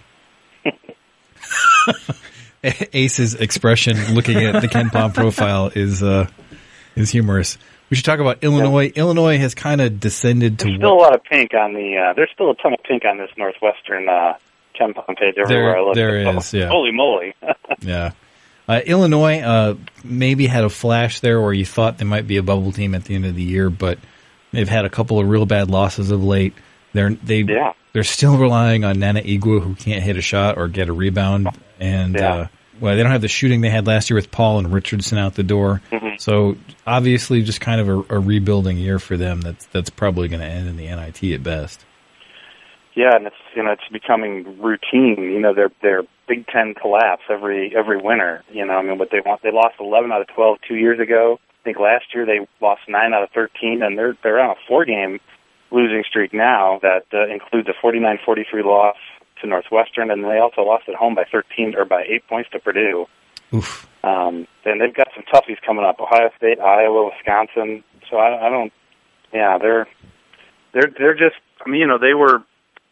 Ace's expression looking at the KenPom profile is uh, is humorous. We should talk about Illinois. Yeah. Illinois has kind of descended to There's still a lot of pink on the. Uh, there's still a ton of pink on this Northwestern uh, KenPom page everywhere there, I look. there So, is, yeah. Holy moly! Yeah. Uh, Illinois uh, maybe had a flash there where you thought they might be a bubble team at the end of the year, but they've had a couple of real bad losses of late. They're they Yeah. they're still relying on Nana Igwe, who can't hit a shot or get a rebound, and Yeah. uh, well, they don't have the shooting they had last year with Paul and Richardson out the door. Mm-hmm. So obviously, just kind of a, a rebuilding year for them. That's that's probably going to end in the N I T at best. Yeah, and it's you know it's becoming routine. You know, their their Big Ten collapse every every winter. You know, I mean, what they want they lost eleven out of twelve two years ago. I think last year they lost nine out of thirteen, and they're they're on a four game losing streak now that uh, includes a forty-nine forty-three loss to Northwestern, and they also lost at home by thirteen or by eight points to Purdue. Oof. Um, then they've got some toughies coming up: Ohio State, Iowa, Wisconsin. So I, I don't. Yeah, they're they're they're just. I mean, you know, they were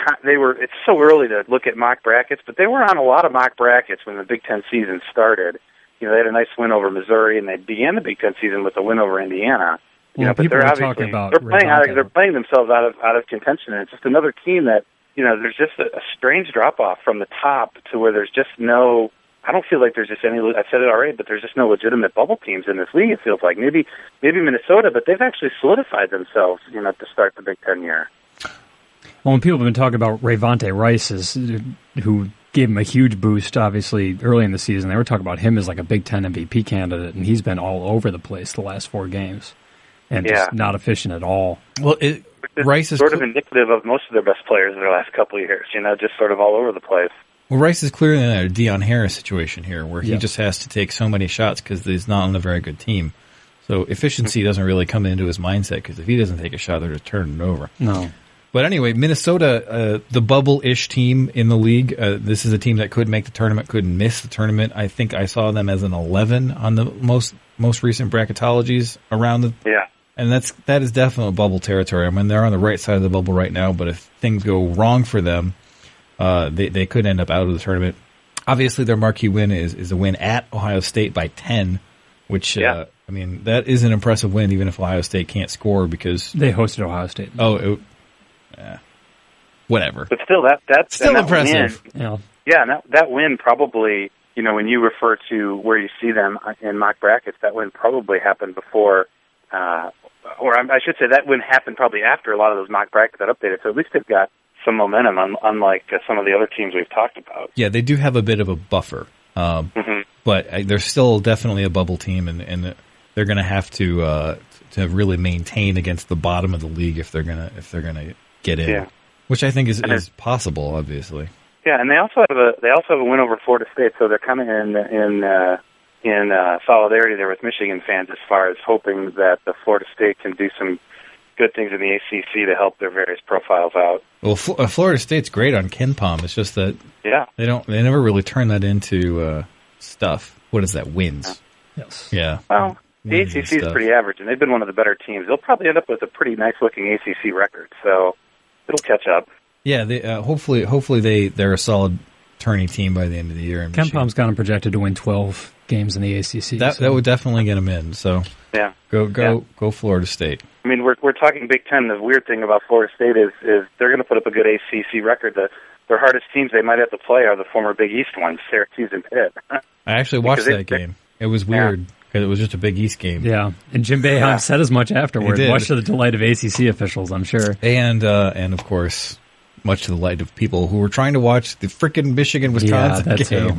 ki- they were. It's so early to look at mock brackets, but they were on a lot of mock brackets when the Big Ten season started. You know, they had a nice win over Missouri, and they began the Big Ten season with a win over Indiana. You Well, know, but people they're were obviously talking about they're playing out of, Rivante. they're playing themselves out of out of contention, and it's just another team that, you know, there's just a, a strange drop off from the top to where there's just no. I don't feel like there's just any. I said it already, but there's just no legitimate bubble teams in this league. It feels like maybe maybe Minnesota, but they've actually solidified themselves, you know, to start the Big Ten year. Well, when people have been talking about Rayvante Rice, is, who gave him a huge boost, obviously, early in the season, they were talking about him as like a Big Ten M V P candidate, and he's been all over the place the last four games and Yeah. just not efficient at all. Well, it, It's Rice is sort cl- of indicative of most of their best players in their last couple of years, you know, just sort of all over the place. well, Rice is clearly in a Deion Harris situation here, where he Yeah. just has to take so many shots because he's not on a very good team. So efficiency doesn't really come into his mindset because if he doesn't take a shot, they're just turning it over. No. But anyway, Minnesota, uh, the bubble-ish team in the league. Uh, this is a team that could make the tournament, could miss the tournament. I think I saw them as an eleven on the most most recent bracketologies around the. Yeah. And that's that is definitely bubble territory. I mean, they're on the right side of the bubble right now, but if things go wrong for them, uh, they they could end up out of the tournament. Obviously, their marquee win is is a win at Ohio State by ten, which Yeah. uh, I mean that is an impressive win, even if Ohio State can't score because They hosted Ohio State. oh. It, uh, whatever. But still, that that's Still and that impressive. Win, You know, yeah, and that that win probably, you know, when you refer to where you see them in mock brackets, that win probably happened before, uh, or I should say that win happened probably after a lot of those mock brackets got updated. So at least they've got some momentum, un- unlike uh, some of the other teams we've talked about. Yeah, they do have a bit of a buffer, um, Mhm. but uh, they're still definitely a bubble team, and, and they're going to have to uh, to really maintain against the bottom of the league if they're gonna if they're gonna get in, Yeah. which I think is, And is possible, obviously. Yeah, and they also have a they also have a win over Florida State, so they're kind of in in uh, in uh, solidarity there with Michigan fans as far as hoping that the Florida State can do some good things in the A C C to help their various profiles out. Well, F- uh, Florida State's great on Ken Palm. It's just that Yeah, they don't they never really turn that into uh, stuff. What is that? Wins. yes. Yeah. well, the Wins and A C C is stuff. pretty average, and they've been one of the better teams. They'll probably end up with a pretty nice-looking A C C record, so it'll catch up. Yeah. They, uh, hopefully, hopefully they they're a solid turning team by the end of the year. in Ken Michigan. Palm's got him projected to win twelve games in the A C C. That so- that would definitely get them in. So Yeah. go go Yeah. go Florida State. I mean, we're we're talking Big Ten. The weird thing about Florida State is is they're going to put up a good A C C record. The their hardest teams they might have to play are the former Big East ones, Syracuse and Pitt. I actually watched Because that it- game. It was weird because it was just a Big East game. Yeah, and Jim Boeheim Yeah. said as much afterward, He did. much to the delight of A C C officials, I'm sure. And uh, and of course, much to the light of people who were trying to watch the frickin' Michigan Wisconsin Yeah, that game.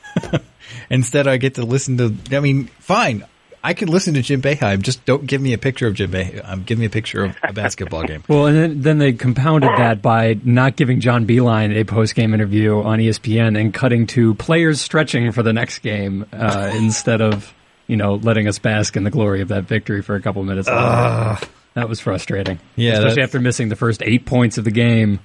Instead, I get to listen to. I mean, fine, I could listen to Jim Boeheim. Just don't give me a picture of Jim Boeheim. Give me a picture of a basketball game. Well, and then, then they compounded that by not giving John Beeline a post-game interview on E S P N and cutting to players stretching for the next game uh, instead of, you know, letting us bask in the glory of that victory for a couple minutes. Uh, that was frustrating. Yeah, Especially that's- after missing the first eight points of the game.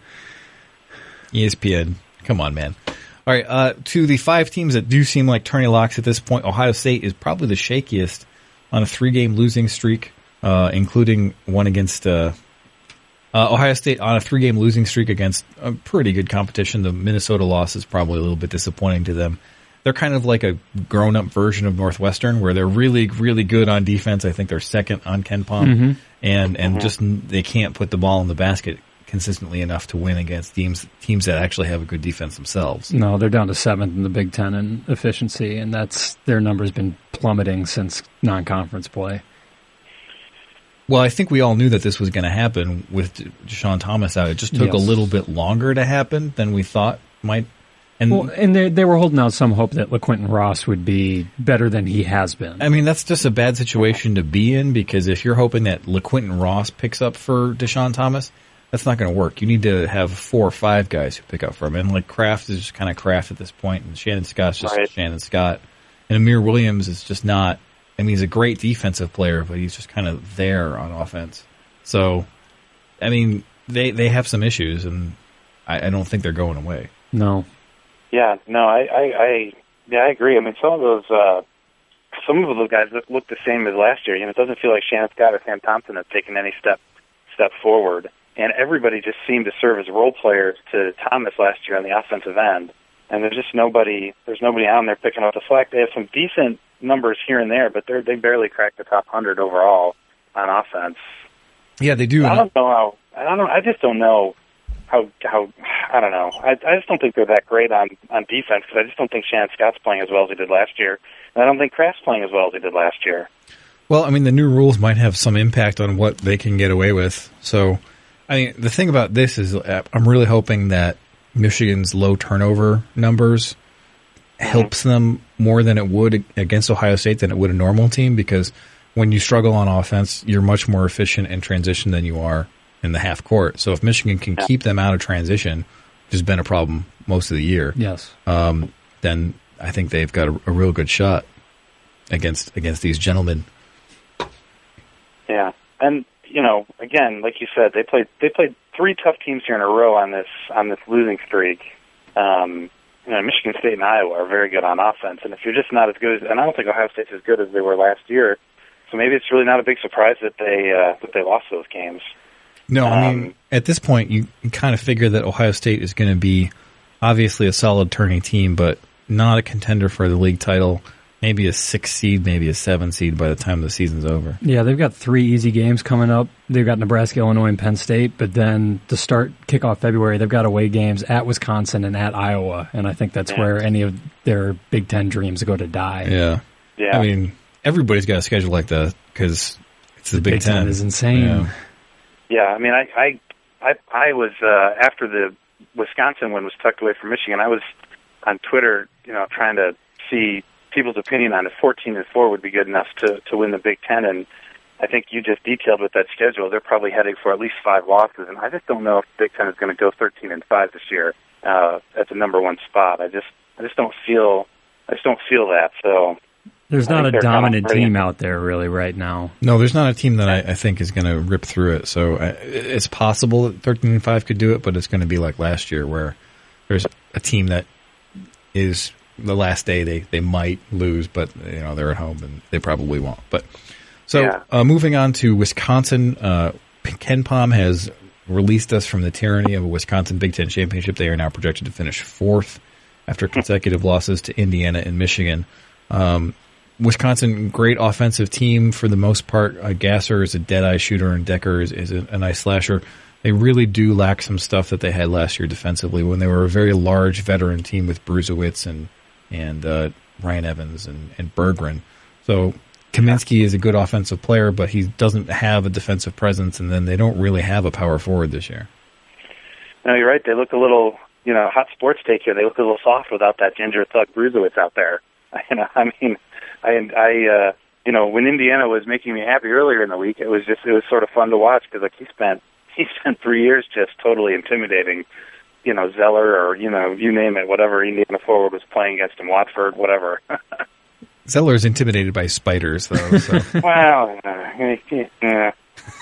E S P N, come on, man. All right, uh, to the five teams that do seem like turning locks at this point, Ohio State is probably the shakiest on a three-game losing streak, uh, including one against uh, uh, Ohio State on a three-game losing streak against a pretty good competition. The Minnesota loss is probably a little bit disappointing to them. They're kind of like a grown-up version of Northwestern, where they're really, really good on defense. I think they're second on Ken Palm, Mm-hmm. and and just they can't put the ball in the basket consistently enough to win against teams teams that actually have a good defense themselves. No, they're down to seventh in the Big Ten in efficiency, and that's their number's been plummeting since non-conference play. Well, I think we all knew that this was going to happen with Deshaun Thomas out. It just took Yes. a little bit longer to happen than we thought might. And Well, and they they were holding out some hope that LaQuinton Ross would be better than he has been. I mean, that's just a bad situation to be in, because if you're hoping that LaQuinton Ross picks up for Deshaun Thomas, that's not going to work. You need to have four or five guys who pick up for him. And like Kraft is just kind of Kraft at this point, and Shannon Scott's just Right. Shannon Scott. And Amir Williams is just not. I mean, he's a great defensive player, but he's just kind of there on offense. So, I mean, they they have some issues, and I, I don't think they're going away. No. Yeah, no, I, I, I, yeah, I agree. I mean, some of those, uh, some of those guys look, look the same as last year. You know, it doesn't feel like Shannon Scott or Sam Thompson have taken any step, step forward. and everybody just seemed to serve as role players to Thomas last year on the offensive end. And there's just nobody. There's nobody on there picking up the slack. They have some decent numbers here and there, but they they barely cracked the top hundred overall on offense. Yeah, they do. I don't know how. I don't know. I just don't know how. How I don't know. I I just don't think they're that great on on defense because I just don't think Shannon Scott's playing as well as he did last year, and I don't think Kraft's playing as well as he did last year. Well, I mean, the new rules might have some impact on what they can get away with. So, I mean, the thing about this is, uh, I'm really hoping that Michigan's low turnover numbers helps them more than it would against Ohio State than it would a normal team, because when you struggle on offense, you're much more efficient in transition than you are in the half court. So if Michigan can Yeah. keep them out of transition, which has been a problem most of the year, Yes. um, then I think they've got a, a real good shot against against these gentlemen. Yeah, and you know, again, like you said, they played they played three tough teams here in a row on this on this losing streak. Um, you know, Michigan State and Iowa are very good on offense, and if you're just not as good as, and I don't think Ohio State's as good as they were last year, so maybe it's really not a big surprise that they uh, that they lost those games. No, I mean, Um, at this point, you, you kind of figure that Ohio State is going to be obviously a solid turning team, but not a contender for the league title. Maybe a six seed, maybe a seven seed by the time the season's over. Yeah, they've got three easy games coming up. They've got Nebraska, Illinois, and Penn State, but then to start kickoff February, they've got away games at Wisconsin and at Iowa, and I think that's Yeah. where any of their Big Ten dreams go to die. Yeah. Yeah, I mean, everybody's got a schedule like that because it's the, Big, Big Ten Ten. is insane. Yeah. yeah. I mean, I I I, I was uh, after the Wisconsin one was tucked away from Michigan. I was on Twitter, you know, trying to see people's opinion on if fourteen and four would be good enough to to win the Big Ten, and I think you just detailed with that schedule, they're probably heading for at least five losses, and I just don't know if the Big Ten is going to go thirteen and five this year uh, at the number one spot. I just I just don't feel I just don't feel that. So There's I not think a they're kind of dominant ready. team out there really right now. No, there's not a team that I, I think is going to rip through it. So uh, it's possible that thirteen and five could do it, but it's going to be like last year where there's a team that is the last day they, they might lose, but you know they're at home and they probably won't. But so Yeah. uh, moving on to Wisconsin, uh, Ken Pom has released us from the tyranny of a Wisconsin Big Ten championship. They are now projected to finish fourth after consecutive losses to Indiana and Michigan. Um, Wisconsin, great offensive team for the most part. Uh, Gasser is a dead-eye shooter, and Decker is, is a, a nice slasher. They really do lack some stuff that they had last year defensively when they were a very large veteran team with Bruzewicz and and uh, Ryan Evans and, and Berggren. So Kaminsky is a good offensive player, but he doesn't have a defensive presence, and then they don't really have a power forward this year. no, you're right. They look a little, you know, hot sports take here. They look a little soft without that ginger thug Bruzewicz out there. You know, I mean, I, I, uh, you know, when Indiana was making me happy earlier in the week, it was just, it was sort of fun to watch because like he spent, he spent three years just totally intimidating, you know, Zeller or, you know, you name it, whatever Indiana forward was playing against him, Watford, whatever. Zeller is intimidated by spiders, though. So. Well, uh, yeah.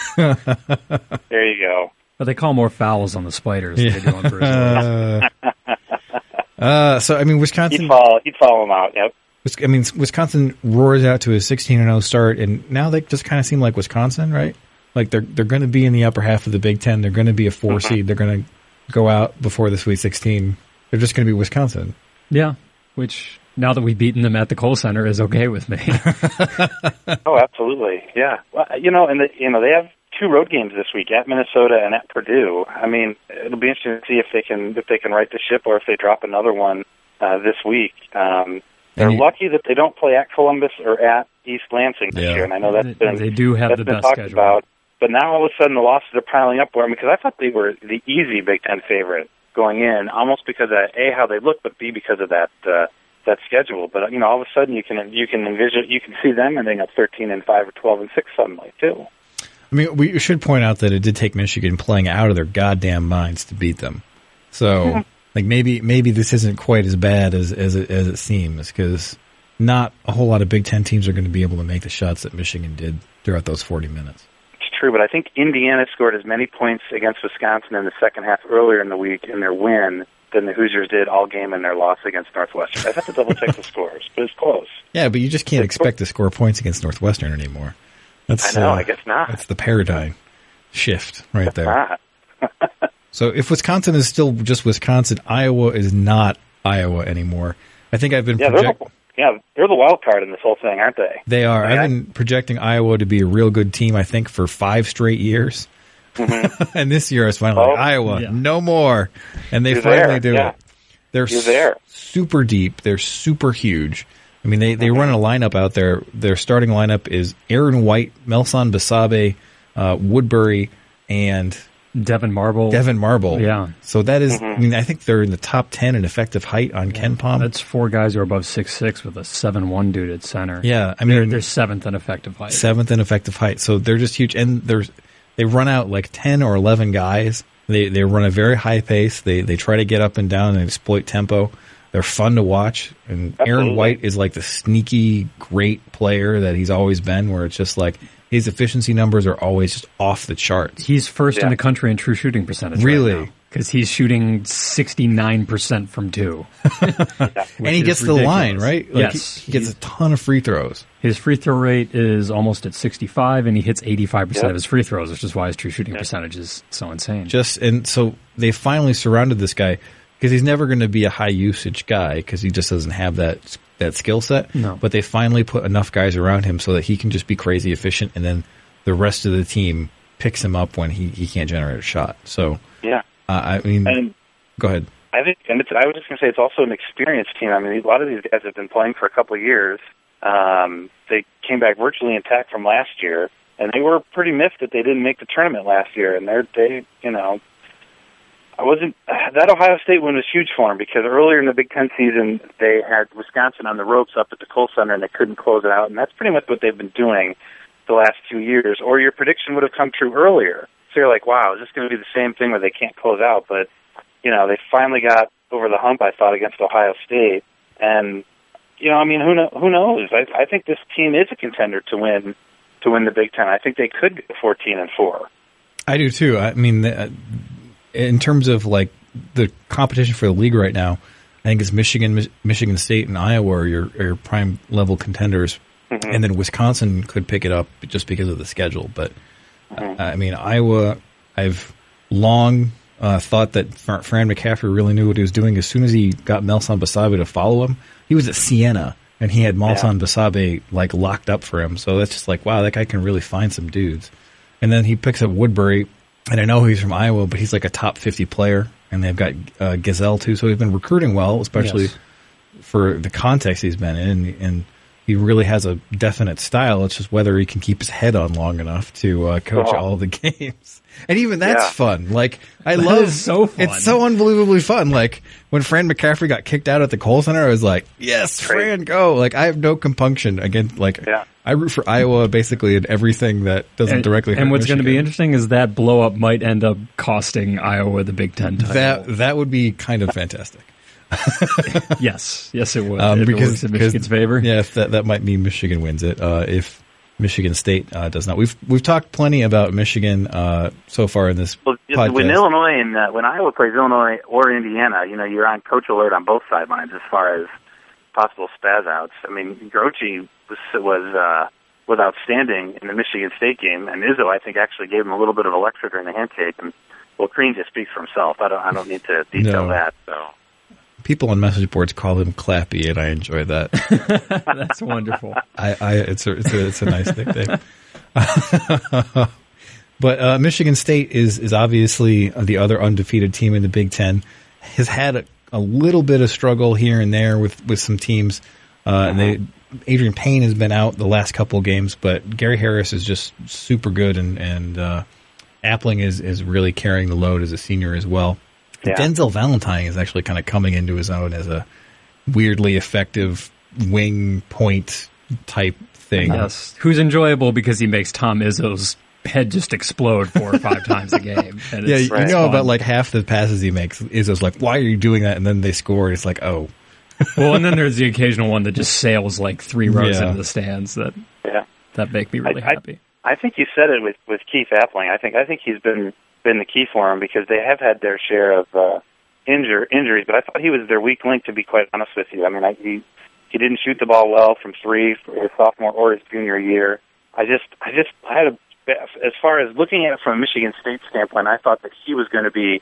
There you go. But they call more fouls on the Spiders than they do on Brewers. uh, uh, so I mean, Wisconsin. He'd follow, he'd follow him out, yep. I mean, Wisconsin roars out to a sixteen and oh start, and now they just kind of seem like Wisconsin, right? Like they're they're going to be in the upper half of the Big Ten. They're going to be a four seed. They're going to go out before the Sweet sixteen. They're just going to be Wisconsin. Yeah, which now that we've beaten them at the Kohl Center is okay with me. Oh, absolutely, yeah. Well, you know, and the, you know they have two road games this week at Minnesota and at Purdue. I mean, it'll be interesting to see if they can if they can right the ship or if they drop another one uh, this week. Um, they're And you- lucky that they don't play at Columbus or at East Lansing this Yeah. year, and I know that's They- been they do have that's the been best talked schedule. about. But now all of a sudden the losses are piling up for them because I thought they were the easy Big Ten favorite going in, almost because of A, how they look, but B, because of that uh, that schedule. But you know, all of a sudden you can you can envision you can see them ending up thirteen and five or twelve and six suddenly too. I mean, we should point out that it did take Michigan playing out of their goddamn minds to beat them. So, like maybe maybe this isn't quite as bad as as it, as it seems because not a whole lot of Big Ten teams are going to be able to make the shots that Michigan did throughout those forty minutes. It's true, but I think Indiana scored as many points against Wisconsin in the second half earlier in the week in their win than the Hoosiers did all game in their loss against Northwestern. I have to double check the scores, but it's close. Yeah, but you just can't expect to score points against Northwestern anymore. That's, I know, uh, I guess not. That's the paradigm shift right It's there. not. So if Wisconsin is still just Wisconsin, Iowa is not Iowa anymore. I think I've been Yeah, project- they're the, yeah, they're the wild card in this whole thing, aren't they? They are. I mean, I've I- been projecting Iowa to be a real good team, I think, for five straight years. Mm-hmm. And this year, it's finally Oh. like, Iowa, Yeah. no more. And they You're finally there, do yeah. it. They're You're there. super deep. They're super huge. I mean, they, they Mm-hmm. run a lineup out there. Their starting lineup is Aaron White, Melson Basabe, uh, Woodbury, and Devin Marble. Devin Marble. Yeah. So that is, Mm-hmm. I mean, I think they're in the top ten in effective height on Ken Palm. That's four guys who are above six six with a seven one dude at center. Yeah, I They're, mean, they're seventh in effective height. seventh in effective height. So they're just huge. And there's, they run out like ten or eleven guys. They they run a very high pace. They they try to get up and down and exploit tempo. They're fun to watch. And Aaron Absolutely. White is like the sneaky great player that he's always been, where it's just like his efficiency numbers are always just off the charts. He's first in Yeah. the country in true shooting percentage. Really? Because he's shooting sixty-nine percent from two. And he gets the line, right? Like Yes. He, he gets a ton of free throws. His free throw rate is almost at sixty-five, and he hits eighty-five percent Yep. of his free throws, which is why his true shooting percentage is so insane. Just and so they finally surrounded this guy because he's never going to be a high usage guy because he just doesn't have that that skill set. No. But they finally put enough guys around him so that he can just be crazy efficient, and then the rest of the team picks him up when he, he can't generate a shot. So Yeah. uh, I mean, And go ahead. I think, and it's, I was just going to say, it's also an experienced team. I mean, a lot of these guys have been playing for a couple of years. Um, they came back virtually intact from last year, and they were pretty miffed that they didn't make the tournament last year. And they're, they, you know, I wasn't that Ohio State win was huge for them because earlier in the Big Ten season they had Wisconsin on the ropes up at the Kohl Center and they couldn't close it out, and that's pretty much what they've been doing the last two years. Or your prediction would have come true earlier. So you're like, wow, is this going to be the same thing where they can't close out? But you know, they finally got over the hump, I thought, against Ohio State. And, you know, I mean, who know, who knows? I, I think this team is a contender to win to win the Big Ten. I think they could go fourteen and four. I do too. I mean, uh, in terms of like the competition for the league right now, I think it's Michigan, Mich- Michigan State, and Iowa are your, are your prime level contenders, Mm-hmm. and then Wisconsin could pick it up just because of the schedule. But Mm-hmm. uh, I mean, Iowa, I've long uh, thought that Fr- Fran McCaffrey really knew what he was doing. As soon as he got Melson Basabe to follow him, he was at Siena and he had Melson Basabe like locked up for him. So that's just like, wow, that guy can really find some dudes. And then he picks up Woodbury, and I know he's from Iowa, but he's like a top fifty player, and they've got uh, Gazelle too. So he's been recruiting well, especially Yes. for the context he's been in, and he really has a definite style. It's just whether he can keep his head on long enough to uh, coach Oh. all the games. And even that's Yeah. fun. Like, I That love is so fun. It's so unbelievably fun. Like, when Fran McCaffrey got kicked out at the Kohl Center, I was like, yes, Great. Fran, go. Like, I have no compunction against, like, Yeah. I root for Iowa basically in everything that doesn't And, directly hurt and what's going to be Michigan. interesting is that blow up might end up costing Iowa the Big Ten title. That, that would be kind of fantastic. yes, yes, it would. Um, if because it works in Michigan's favor. Yeah, if that that might mean Michigan wins it. Uh, if Michigan State uh, does not, we've we've talked plenty about Michigan uh, so far in this Well, podcast. when Illinois and uh, when Iowa plays Illinois or Indiana, you know, you're on coach alert on both sidelines as far as possible spaz outs. I mean, Grochi was was uh, was outstanding in the Michigan State game, and Izzo, I think, actually gave him a little bit of a lecture during the handshake. And well, Crean just speaks for himself. I don't I don't need to detail No. that. So. People on message boards call him Clappy, and I enjoy that. That's wonderful. I, I it's a it's a it's a nice nickname. But uh, Michigan State is is obviously the other undefeated team in the Big Ten. Has had a, a little bit of struggle here and there with, with some teams. Uh, and they Adrian Payne has been out the last couple of games, but Gary Harris is just super good, and and uh, Appling is is really carrying the load as a senior as well. Yeah. Denzel Valentine is actually kind of coming into his own as a weirdly effective wing point type thing. Yes, who's enjoyable because he makes Tom Izzo's head just explode four or five times a game. And Yeah, it's, you Right. know fun. about like half the passes he makes is just like, why are you doing that? And then they score, and it's like, oh. Well, and then there's the occasional one that just sails like three rows Yeah. into the stands that Yeah. that make me really I- I- happy. I think you said it with, with Keith Appling. I think I think he's been been the key for him because they have had their share of uh, injure, injuries, but I thought he was their weak link. To be quite honest with you, I mean, I, he he didn't shoot the ball well from three for his sophomore or his junior year. I just I just I had a as far as looking at it from a Michigan State standpoint, I thought that he was going to be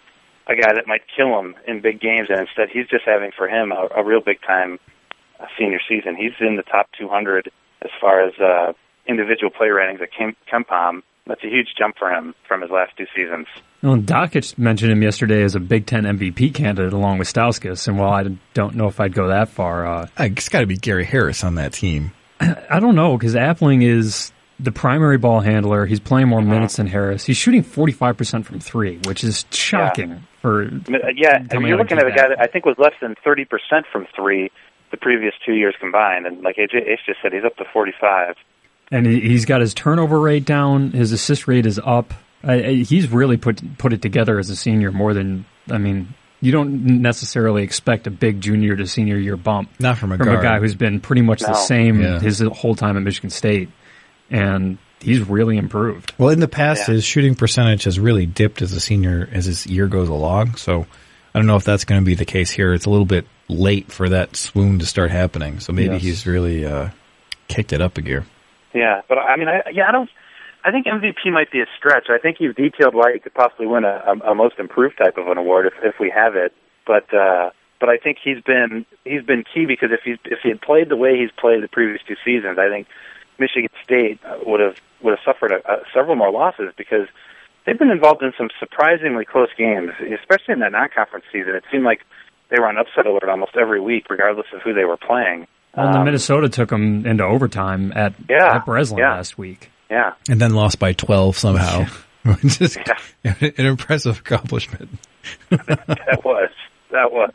a guy that might kill him in big games, and instead he's just having for him a, a real big time uh, senior season. He's in the top two hundred as far as uh, individual play ratings at Kem- KenPom. That's a huge jump for him from his last two seasons. Well, Dockich mentioned him yesterday as a Big Ten M V P candidate along with Stauskas, and while I don't know if I'd go that far, uh, It's got to be Gary Harris on that team. I don't know, because Appling is the primary ball handler. He's playing more minutes than Harris. He's shooting forty-five percent from three, which is shocking Yeah. for. I mean, uh, yeah, I mean, coming you're out of looking at a G guy that I think was less than thirty percent from three the previous two years combined, and like A J Ace just said, he's up to forty-five. And he, he's got his turnover rate down. His assist rate is up. I, I, he's really put put it together as a senior more than, I mean, you don't necessarily expect a big junior to senior year bump Not from a from guard. a guy who's been pretty much the No. same Yeah. his whole time at Michigan State. And he's really improved. Well, in the past, Yeah. his shooting percentage has really dipped as a senior as his year goes along. So I don't know if that's going to be the case here. It's a little bit late for that swoon to start happening. So maybe Yes. he's really uh, kicked it up a gear. Yeah, but I mean, I, yeah, I don't. I think M V P might be a stretch. I think you've detailed why he could possibly win a, a, a most improved type of an award if, if we have it. But uh, but I think he's been he's been key because if he if he had played the way he's played the previous two seasons, I think Michigan State would have would have suffered a, a, several more losses because they've been involved in some surprisingly close games, especially in that non-conference season. It seemed like they were on upset alert almost every week, regardless of who they were playing. Well, and Um, then Minnesota took him into overtime at, Yeah, at Breslin yeah. last week. Yeah, And then lost by twelve somehow. Which is Yeah. an impressive accomplishment. that was that was.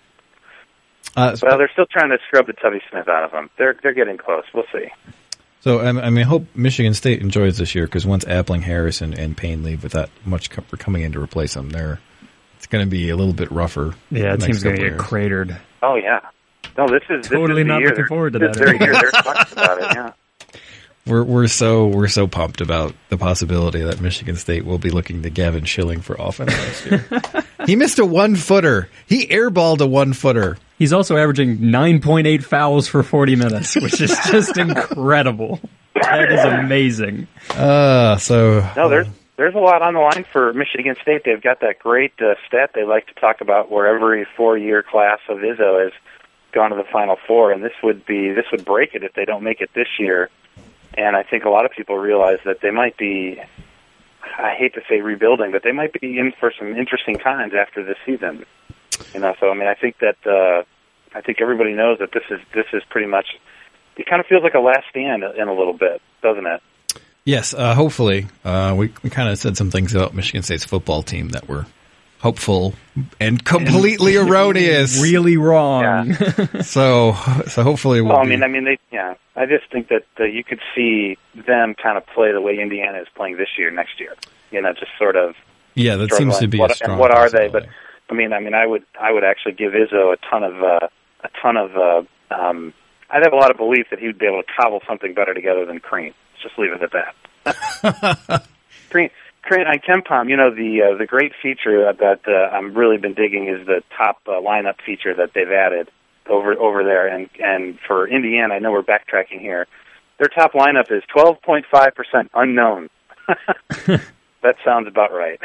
Uh, Well, they're still trying to scrub the Tubby Smith out of them. They're they're getting close. We'll see. So, I I mean, I hope Michigan State enjoys this year because once Appling, Harris, and, and Payne leave without much co- coming in to replace them, they're, it's going to be a little bit rougher. Yeah, the the team's next going to couple get years. cratered. Oh yeah. No, this is Totally this is not the year looking they're- forward to this that Their anymore. year they're talking about it. Yeah. We're we're so we're so pumped about the possibility that Michigan State will be looking to Gavin Schilling for offense next year. He missed a one footer. He airballed a one footer. He's also averaging nine point eight fouls for forty minutes, which is just incredible. That is amazing. Uh so No, there's there's a lot on the line for Michigan State. They've got that great uh, stat they like to talk about, where every four-year class of Izzo has gone to the Final Four, and this would be this would break it if they don't make it this year. And I think a lot of people realize that they might be, I hate to say rebuilding, but they might be in for some interesting times after this season. You know, so I mean, I think that uh, I think everybody knows that this is this is pretty much. It kind of feels like a last stand in a little bit, doesn't it? yes, uh, hopefully uh, we we kind of said some things about Michigan State's football team that were hopeful and completely erroneous. Really wrong. So so hopefully we'll. Well, I be- mean, I mean, they, yeah. I just think that uh, you could see them kind of play the way Indiana is playing this year, next year. You know, just sort of. yeah, that seems to struggling. be what, a strong. and what are they? But possibility. I mean, I mean, I would, I would actually give Izzo a ton of, uh, a ton of. Uh, um, I'd have a lot of belief that he would be able to cobble something better together than Crean. Let's just leave it at that. Crean, Crean on KenPom, you know, the uh, the great feature that uh, I'm really been digging is the top uh, lineup feature that they've added over over there. And and for Indiana, I know we're backtracking here. Their top lineup is twelve point five percent unknown. That sounds about right.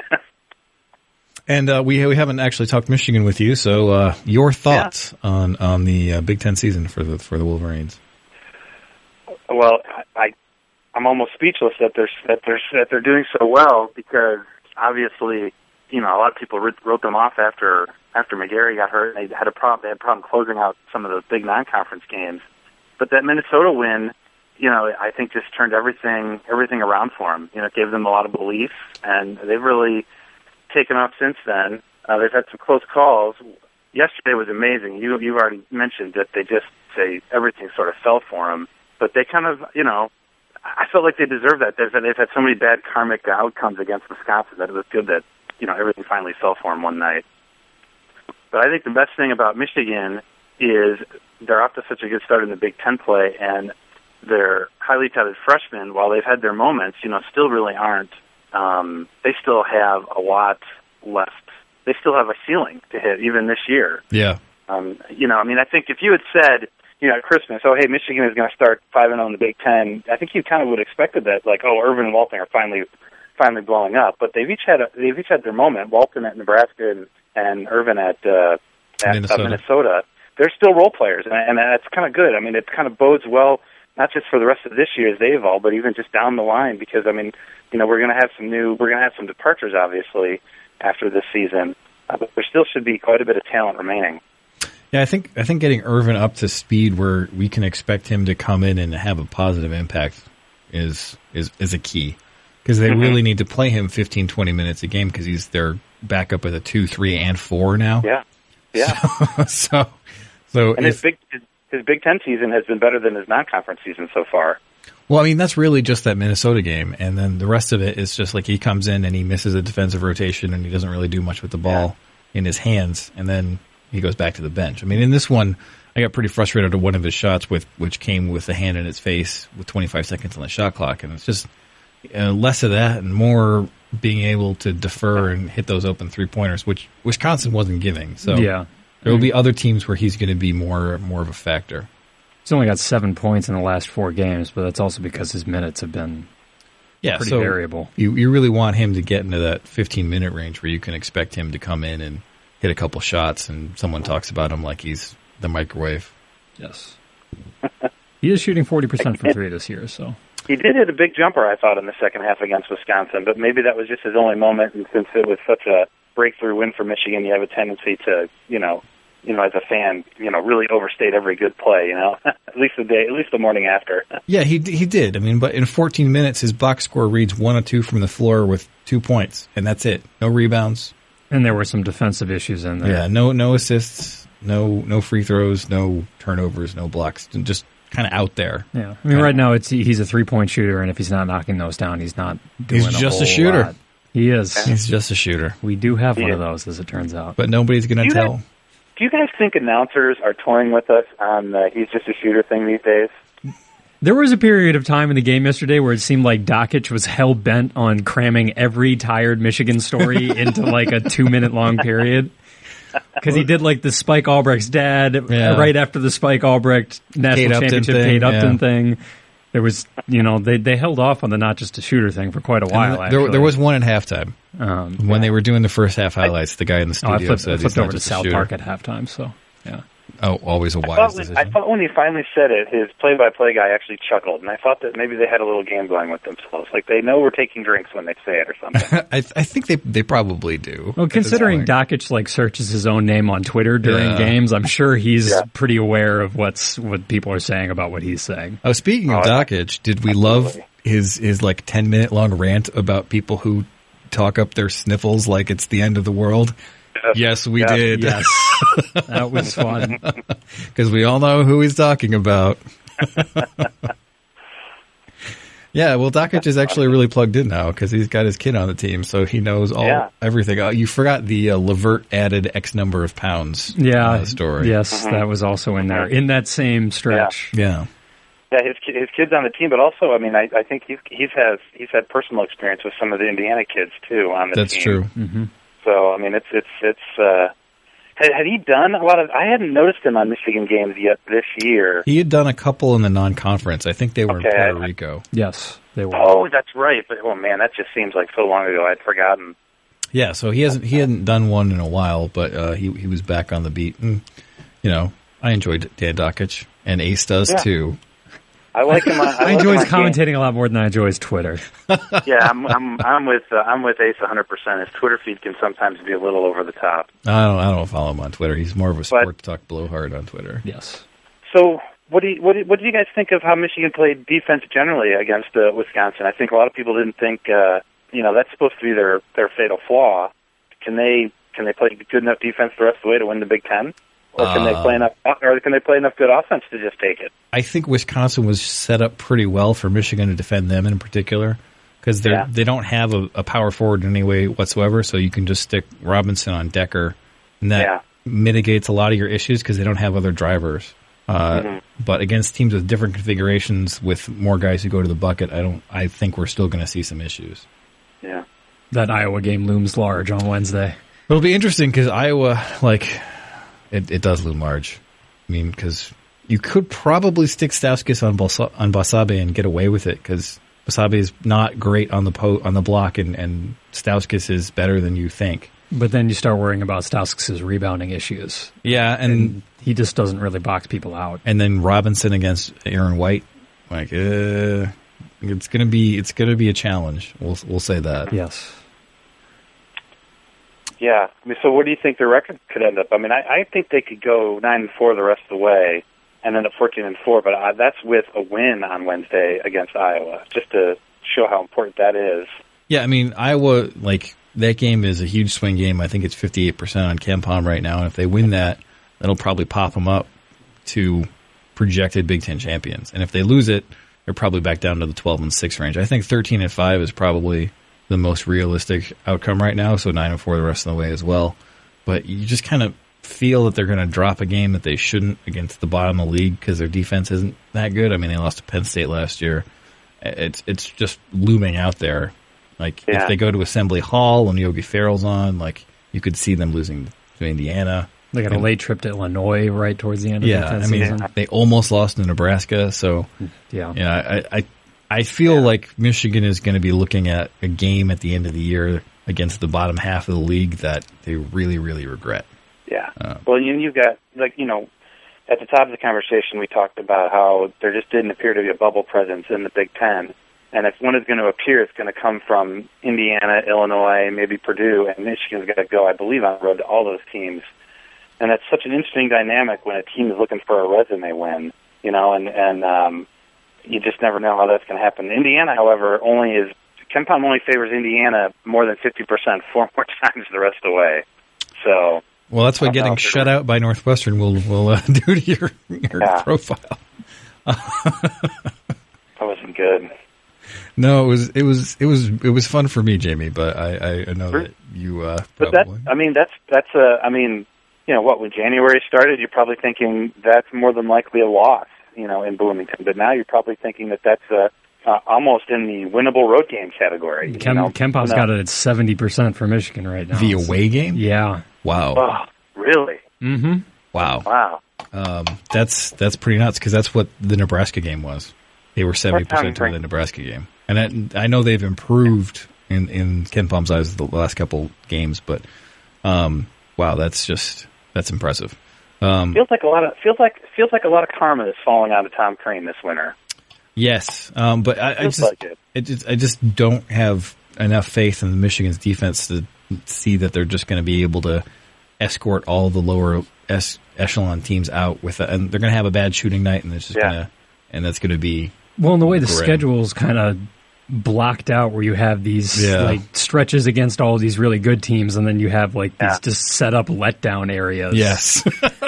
And uh, we we haven't actually talked Michigan with you, so uh, your thoughts on on the uh, Big Ten season for the for the Wolverines? Well, I, I'm almost speechless that they're that they're that they're doing so well, because obviously, you know, a lot of people wrote, wrote them off after after McGarry got hurt. And they had a problem. They had a problem closing out some of those big non-conference games. But that Minnesota win, you know, I think just turned everything everything around for them. You know, it gave them a lot of belief, and they've really taken off since then. Uh, they've had some close calls. Yesterday was amazing. You you've already mentioned that they just say everything sort of fell for them, but they kind of, you know, I felt like they deserve that. They've, they've had so many bad karmic outcomes against Wisconsin that it was good that, you know, everything finally fell for them one night. But I think the best thing about Michigan is they're off to such a good start in the Big Ten play, and their highly touted freshmen, while they've had their moments, you know, still really aren't. Um, they still have a lot left. They still have a ceiling to hit even this year. Yeah. Um, you know, I mean, I think if you had said, you know, at Christmas, oh, hey, Michigan is going to start five and zero in the Big Ten, I think you kind of would have expected that, like, oh, Irvin and Walton are finally finally blowing up. But they've each had a, they've each had their moment. Walton at Nebraska and, and Irvin at, uh, at Minnesota. Uh, Minnesota. They're still role players, and, and that's kind of good. I mean, it kind of bodes well, not just for the rest of this year as they evolve, but even just down the line, because, I mean, you know, we're going to have some new, we're going to have some departures, obviously, after this season, uh, but there still should be quite a bit of talent remaining. Yeah, I think I think getting Irvin up to speed where we can expect him to come in and have a positive impact is is, is a key, because they Mm-hmm. really need to play him fifteen, twenty minutes a game, because he's their backup at a two, three, and four now. Yeah, yeah. So, so, so And if, his Big his, his Big Ten season has been better than his non-conference season so far. well, I mean, that's really just that Minnesota game, and then the rest of it is just like he comes in and he misses a defensive rotation and he doesn't really do much with the ball in his hands, and then he goes back to the bench. I mean, in this one, I got pretty frustrated at one of his shots, with which came with the hand in its face with twenty-five seconds on the shot clock, and it's just uh, less of that and more being able to defer and hit those open three-pointers, which Wisconsin wasn't giving. So Yeah. there will be other teams where he's going to be more more of a factor. He's only got seven points in the last four games, but that's also because his minutes have been Yeah, pretty so variable. You you really want him to get into that fifteen-minute range where you can expect him to come in and hit a couple shots, and someone talks about him like he's the microwave. Yes. He is shooting forty percent from three this year, so. He did hit a big jumper, I thought, in the second half against Wisconsin, but maybe that was just his only moment, and since it was such a breakthrough win for Michigan, you have a tendency to, you know, you know, as a fan, you know, really overstate every good play, you know, at least the day, at least the morning after. Yeah, he he did. I mean, but in fourteen minutes, his box score reads one or two from the floor with two points, and that's it. No rebounds. And there were some defensive issues in there. Yeah, no no assists, no no free throws, no turnovers, no blocks. Just kind of out there. Yeah. I mean, right now it's he's a three-point shooter, and if he's not knocking those down, he's not doing He's just a whole shooter. lot. He is. He's just a shooter. We do have one Yeah. of those, as it turns out. But nobody's going Do to you tell. guys- Do you guys think announcers are toying with us on the he's just a shooter thing these days? There was a period of time in the game yesterday where it seemed like Dockich was hell bent on cramming every tired Michigan story into like a two minute long period. Because he did like the Spike Albrecht's dad Yeah. right after the Spike Albrecht national Kate Upton championship thing, Kate Upton yeah. thing. There was, you know, they they held off on the not just a shooter thing for quite a while. And actually, there, there was one at halftime. um, When they were doing the first half highlights, the guy in the oh, I studio flipped, I said he's flipped not over to just a South shooter. Park at halftime. So yeah. Oh, always a I wise thought, when, decision. I thought when he finally said it, his play-by-play guy actually chuckled, and I thought that maybe they had a little game going with themselves. Like they know we're taking drinks when they say it or something. I, I think they they probably do. Well, at this considering point. Dockich like searches his own name on Twitter during Yeah. games, I'm sure he's Yeah. pretty aware of what's what people are saying about what he's saying. Oh, speaking of Oh, Dockich, did we love his his like ten minute long rant about people who talk up their sniffles like it's the end of the world? Yes, we Yeah. did. Yes, that was fun. Because we all know who he's talking about. Yeah, well, Dockich is actually really plugged in now because he's got his kid on the team, so he knows all Yeah. everything. Oh, you forgot the uh, Levert added X number of pounds. Yeah, uh, story. yes, that was also in there in that same stretch. Yeah. Yeah, his ki- his kid's on the team, but also, I mean, I, I think he's he's has he's had personal experience with some of the Indiana kids too on the That's team. true. Mm-hmm. So I mean, it's it's it's. Uh, had, had he done a lot of? I hadn't noticed him on Michigan games yet this year. He had done a couple in the non-conference. I think they were Okay, in Puerto I- Rico. Yes, they were. Oh, that's right. But oh man, that just seems like so long ago. I'd forgotten. Yeah, so he hasn't he hadn't done one in a while, but uh, he he was back on the beat. And, you know, I enjoyed Dan Dockich, and Ace does Yeah. too. I like him. On, I, I like enjoy him his on game. commentating a lot more than I enjoy his Twitter. Yeah, I'm I'm I'm with uh, I'm with Ace one hundred percent. His Twitter feed can sometimes be a little over the top. I don't I don't follow him on Twitter. He's more of a sport talk blowhard on Twitter. Yes. So, what do you, what do, what do you guys think of how Michigan played defense generally against uh, Wisconsin? I think a lot of people didn't think uh, you know that's supposed to be their their fatal flaw. Can they can they play good enough defense the rest of the way to win the Big Ten, or can they Uh, play enough or can they play enough good offense to just take it? I think Wisconsin was set up pretty well for Michigan to defend them in particular because they Yeah. they don't have a, a power forward in any way whatsoever. So you can just stick Robinson on Decker, and that Yeah. mitigates a lot of your issues because they don't have other drivers. Uh, Mm-hmm. But against teams with different configurations with more guys who go to the bucket, I don't. I think we're still going to see some issues. Yeah. That Iowa game looms large on Wednesday. It'll be interesting because Iowa, like, it, it does loom large. I mean, because you could probably stick Stauskas on Basa- on Basabe and get away with it because Basabe is not great on the po- on the block, and, and Stauskas is better than you think. But then you start worrying about Stauskas' rebounding issues. Yeah, and, And he just doesn't really box people out. and then Robinson against Aaron White, like uh, it's gonna be it's gonna be a challenge. We'll we'll say that. Yes. Yeah. I mean, so what do you think the record could end up? I mean, I, I think they could go nine and four the rest of the way, and end up fourteen and four. But I, that's with a win on Wednesday against Iowa, just to show how important that is. Yeah, I mean Iowa, like that game is a huge swing game. I think it's fifty-eight percent on KenPom right now, and if they win that, that'll probably pop them up to projected Big Ten champions. And if they lose it, they're probably back down to the twelve and six range. I think thirteen and five is probably the most realistic outcome right now, so nine and four the rest of the way as well. But you just kind of feel that they're going to drop a game that they shouldn't against the bottom of the league because their defense isn't that good. I mean, they lost to Penn State last year. It's it's just looming out there. Like, Yeah. if they go to Assembly Hall and Yogi Ferrell's on, like, you could see them losing to Indiana. They got a And- late trip to Illinois right towards the end of Yeah, the I tenth mean, season. they almost lost to Nebraska, so Yeah. yeah, I I, I feel like Michigan is going to be looking at a game at the end of the year against the bottom half of the league that they really, really regret. Yeah. Uh, well, you, you've got, like, you know, at the top of the conversation, we talked about how there just didn't appear to be a bubble presence in the Big Ten. And if one is going to appear, it's going to come from Indiana, Illinois, maybe Purdue, and Michigan's got to go, I believe, on the road to all those teams. And that's such an interesting dynamic when a team is looking for a resume win, you know, and, and um, you just never know how that's going to happen. Indiana, however, only is, KenPom only favors Indiana more than fifty percent, four more times the rest of the way. So, well, that's what I'm getting out shut there. out by Northwestern will will uh, do to your, your Yeah. profile. that wasn't good. No, it was it was it was it was fun for me, Jamie. But I, I know that you uh, But that, probably. I mean, that's, that's a, I mean, you know, what, when January started, you're probably thinking that's more than likely a loss, you know, in Bloomington. But now you're probably thinking that that's a, uh, almost in the winnable road game category. Kem, you know? KenPom's No. got it at seventy percent for Michigan right now. The away game? Yeah. Wow, Oh, really? Mm-hmm. wow, Wow. um, that's that's pretty nuts because that's what the Nebraska game was. They were seventy percent time to frame? the Nebraska game, and I, I know they've improved in in KenPom's eyes the last couple games, but um, wow, that's just that's impressive. Um, Feels like a lot of, feels like, feels like a lot of karma is falling out of Tom Crane this winter. Yes, um, but I, I Feels just, like it. it just, I just don't have enough faith in the Michigan's defense to see that they're just going to be able to escort all the lower es- echelon teams out with, a, and they're going to have a bad shooting night, and it's just Yeah. going to, and that's going to be Well, and the way the Grim. schedule's kind of blocked out where you have these Yeah. like stretches against all these really good teams and then you have like these Yeah. just set up letdown areas. yes,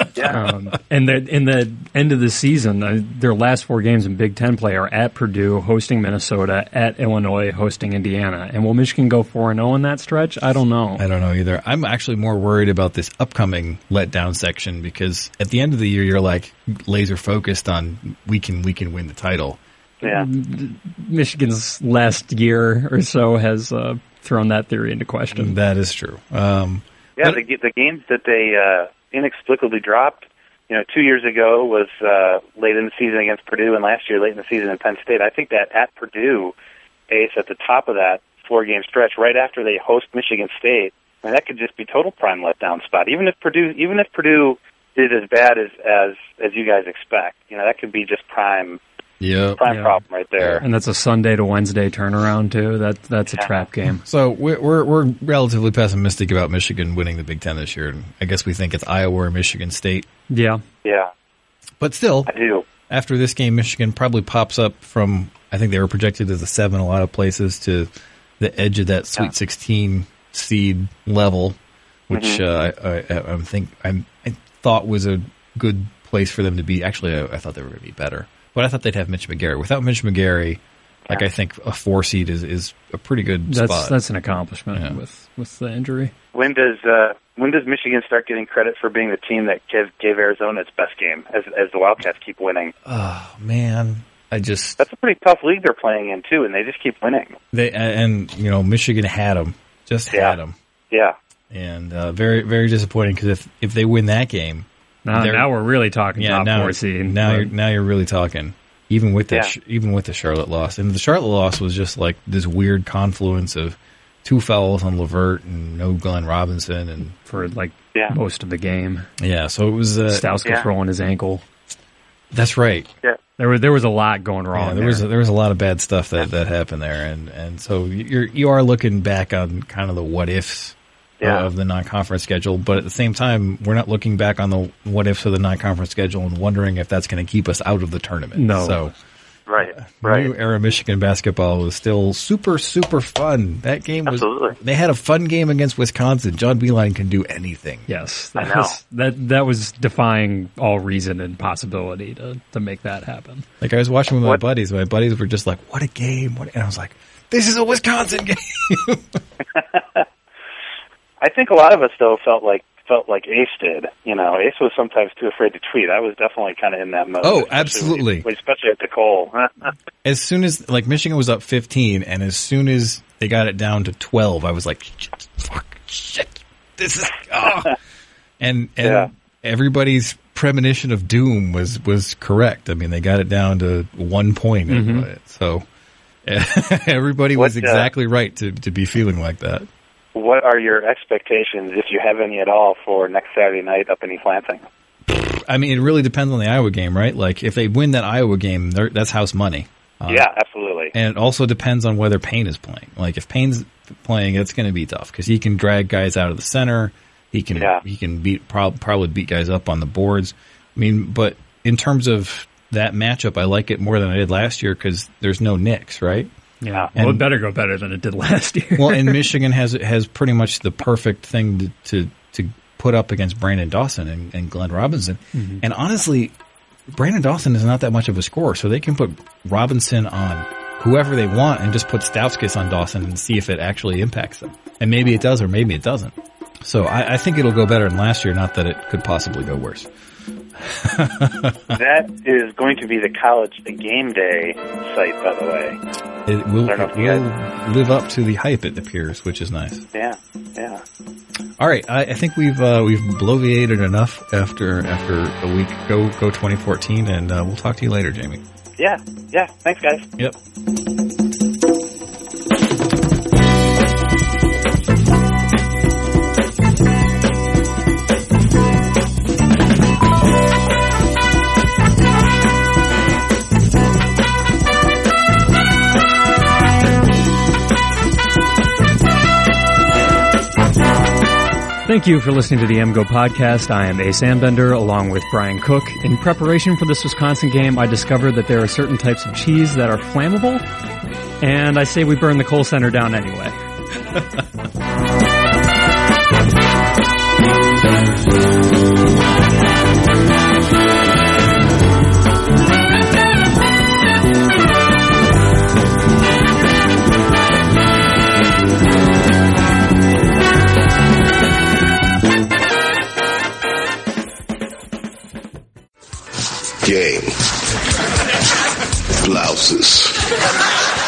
Um, and the, in the end of the season, uh, their last four games in Big Ten play are at Purdue, hosting Minnesota, at Illinois, hosting Indiana. And will Michigan go four and zero in that stretch? I don't know. I don't know either. I'm actually more worried about this upcoming letdown section because at the end of the year, you're like laser focused on we can we can win the title. Yeah. Michigan's last year or so has uh, thrown that theory into question. That is true. Um, Yeah, But- the, the games that they uh, inexplicably dropped, you know, two years ago was uh, late in the season against Purdue, and last year late in the season in Penn State. I think that at Purdue, Ace, at the top of that four-game stretch, right after they host Michigan State, I mean, that could just be total prime letdown spot. Even if Purdue, even if Purdue is as bad as as as you guys expect, you know, that could be just prime yeah. prime Yeah. problem right there. And that's a Sunday to Wednesday turnaround too. That that's a Yeah. trap game. So we're, we're we're relatively pessimistic about Michigan winning the Big Ten this year. And I guess we think it's Iowa or Michigan State. Yeah. Yeah, But still, I do. after this game, Michigan probably pops up from, I think they were projected as a seven a lot of places, to the edge of that Sweet Yeah. sixteen seed level, which Mhm. uh, I, I, I think I'm, I thought was a good place for them to be. Actually, I, I thought they were going to be better. But I thought they'd have Mitch McGarry. Without Mitch McGarry, like Yeah. I think a four seed is, is a pretty good That's spot. that's an accomplishment Yeah. with with the injury. When does uh, when does Michigan start getting credit for being the team that gave, gave Arizona its best game as as the Wildcats keep winning? Oh man, I just That's a pretty tough league they're playing in too, and they just keep winning. they and you know Michigan had them, just Yeah. had them, Yeah, and uh, very very disappointing because if if they win that game, Now, They're- now we're really talking yeah, top now four seed. now but- you're now you're really talking. even with that, Yeah. sh- even with the Charlotte loss. And the Charlotte loss was just like this weird confluence of two fouls on LeVert and no Glenn Robinson, and for like Yeah. most of the game. yeah, so it was. Uh, Stauskas yeah. rolling his ankle. that's right. Yeah. There was there was a lot going wrong. Yeah, there there. was there was a lot of bad stuff that, that happened there, and, and so you're you are looking back on kind of the what ifs Yeah. of the non-conference schedule, but at the same time, we're not looking back on the what ifs of the non-conference schedule and wondering if that's going to keep us out of the tournament. No. So Right. Right. new era Michigan basketball was still super super fun. That game was. Absolutely. They had a fun game against Wisconsin. John Beilein can do anything. Yes, I that know. was, that that was defying all reason and possibility to to make that happen. Like I was watching with my What- buddies. My buddies were just like, "What a game!" What? And I was like, "This is a Wisconsin game." I think a lot of us though felt like felt like Ace did. You know, Ace was sometimes too afraid to tweet. I was definitely kind of in that mode. Oh, especially absolutely. when- especially at the Cole. As soon as like Michigan was up fifteen, and as soon as they got it down to twelve, I was like, shit, "Fuck, shit, this is." Oh. And and Yeah. everybody's premonition of doom was was correct. I mean, they got it down to one point, Mhm. so everybody What, was uh, exactly right to to be feeling like that. What are your expectations, if you have any at all, for next Saturday night up in East Lansing? I mean, it really depends on the Iowa game, right? Like, if they win that Iowa game, they're- that's house money. Uh, Yeah, absolutely. And it also depends on whether Payne is playing. Like, if Payne's playing, it's going to be tough because he can drag guys out of the center. He can Yeah. he can beat prob- probably beat guys up on the boards. I mean, but in terms of that matchup, I like it more than I did last year because there's no Knicks, right? Yeah, And- well, it better go better than it did last year. Well, and Michigan has has pretty much the perfect thing to to, to put up against Brandon Dawson and, and Glenn Robinson. Mm-hmm. And honestly, Brandon Dawson is not that much of a scorer, so they can put Robinson on whoever they want and just put Stauskas on Dawson and see if it actually impacts them. And maybe it does, or maybe it doesn't. So I, I think it'll go better than last year. Not that it could possibly go worse. That is going to be the college game day site, by the way. It will, I don't know it if you will live up to the hype, it appears, which is nice. Yeah, yeah. All right, I, I think we've uh, we've bloviated enough after after a week. Go go twenty fourteen, and uh, we'll talk to you later, Jamie. Yeah, yeah. Thanks, guys. Yep. Thank you for listening to the M Go podcast. I am Ace Ambender along with Brian Cook. In preparation for this Wisconsin game, I discovered that there are certain types of cheese that are flammable, and I say we burn the Kohl Center down anyway. Game. Blouses.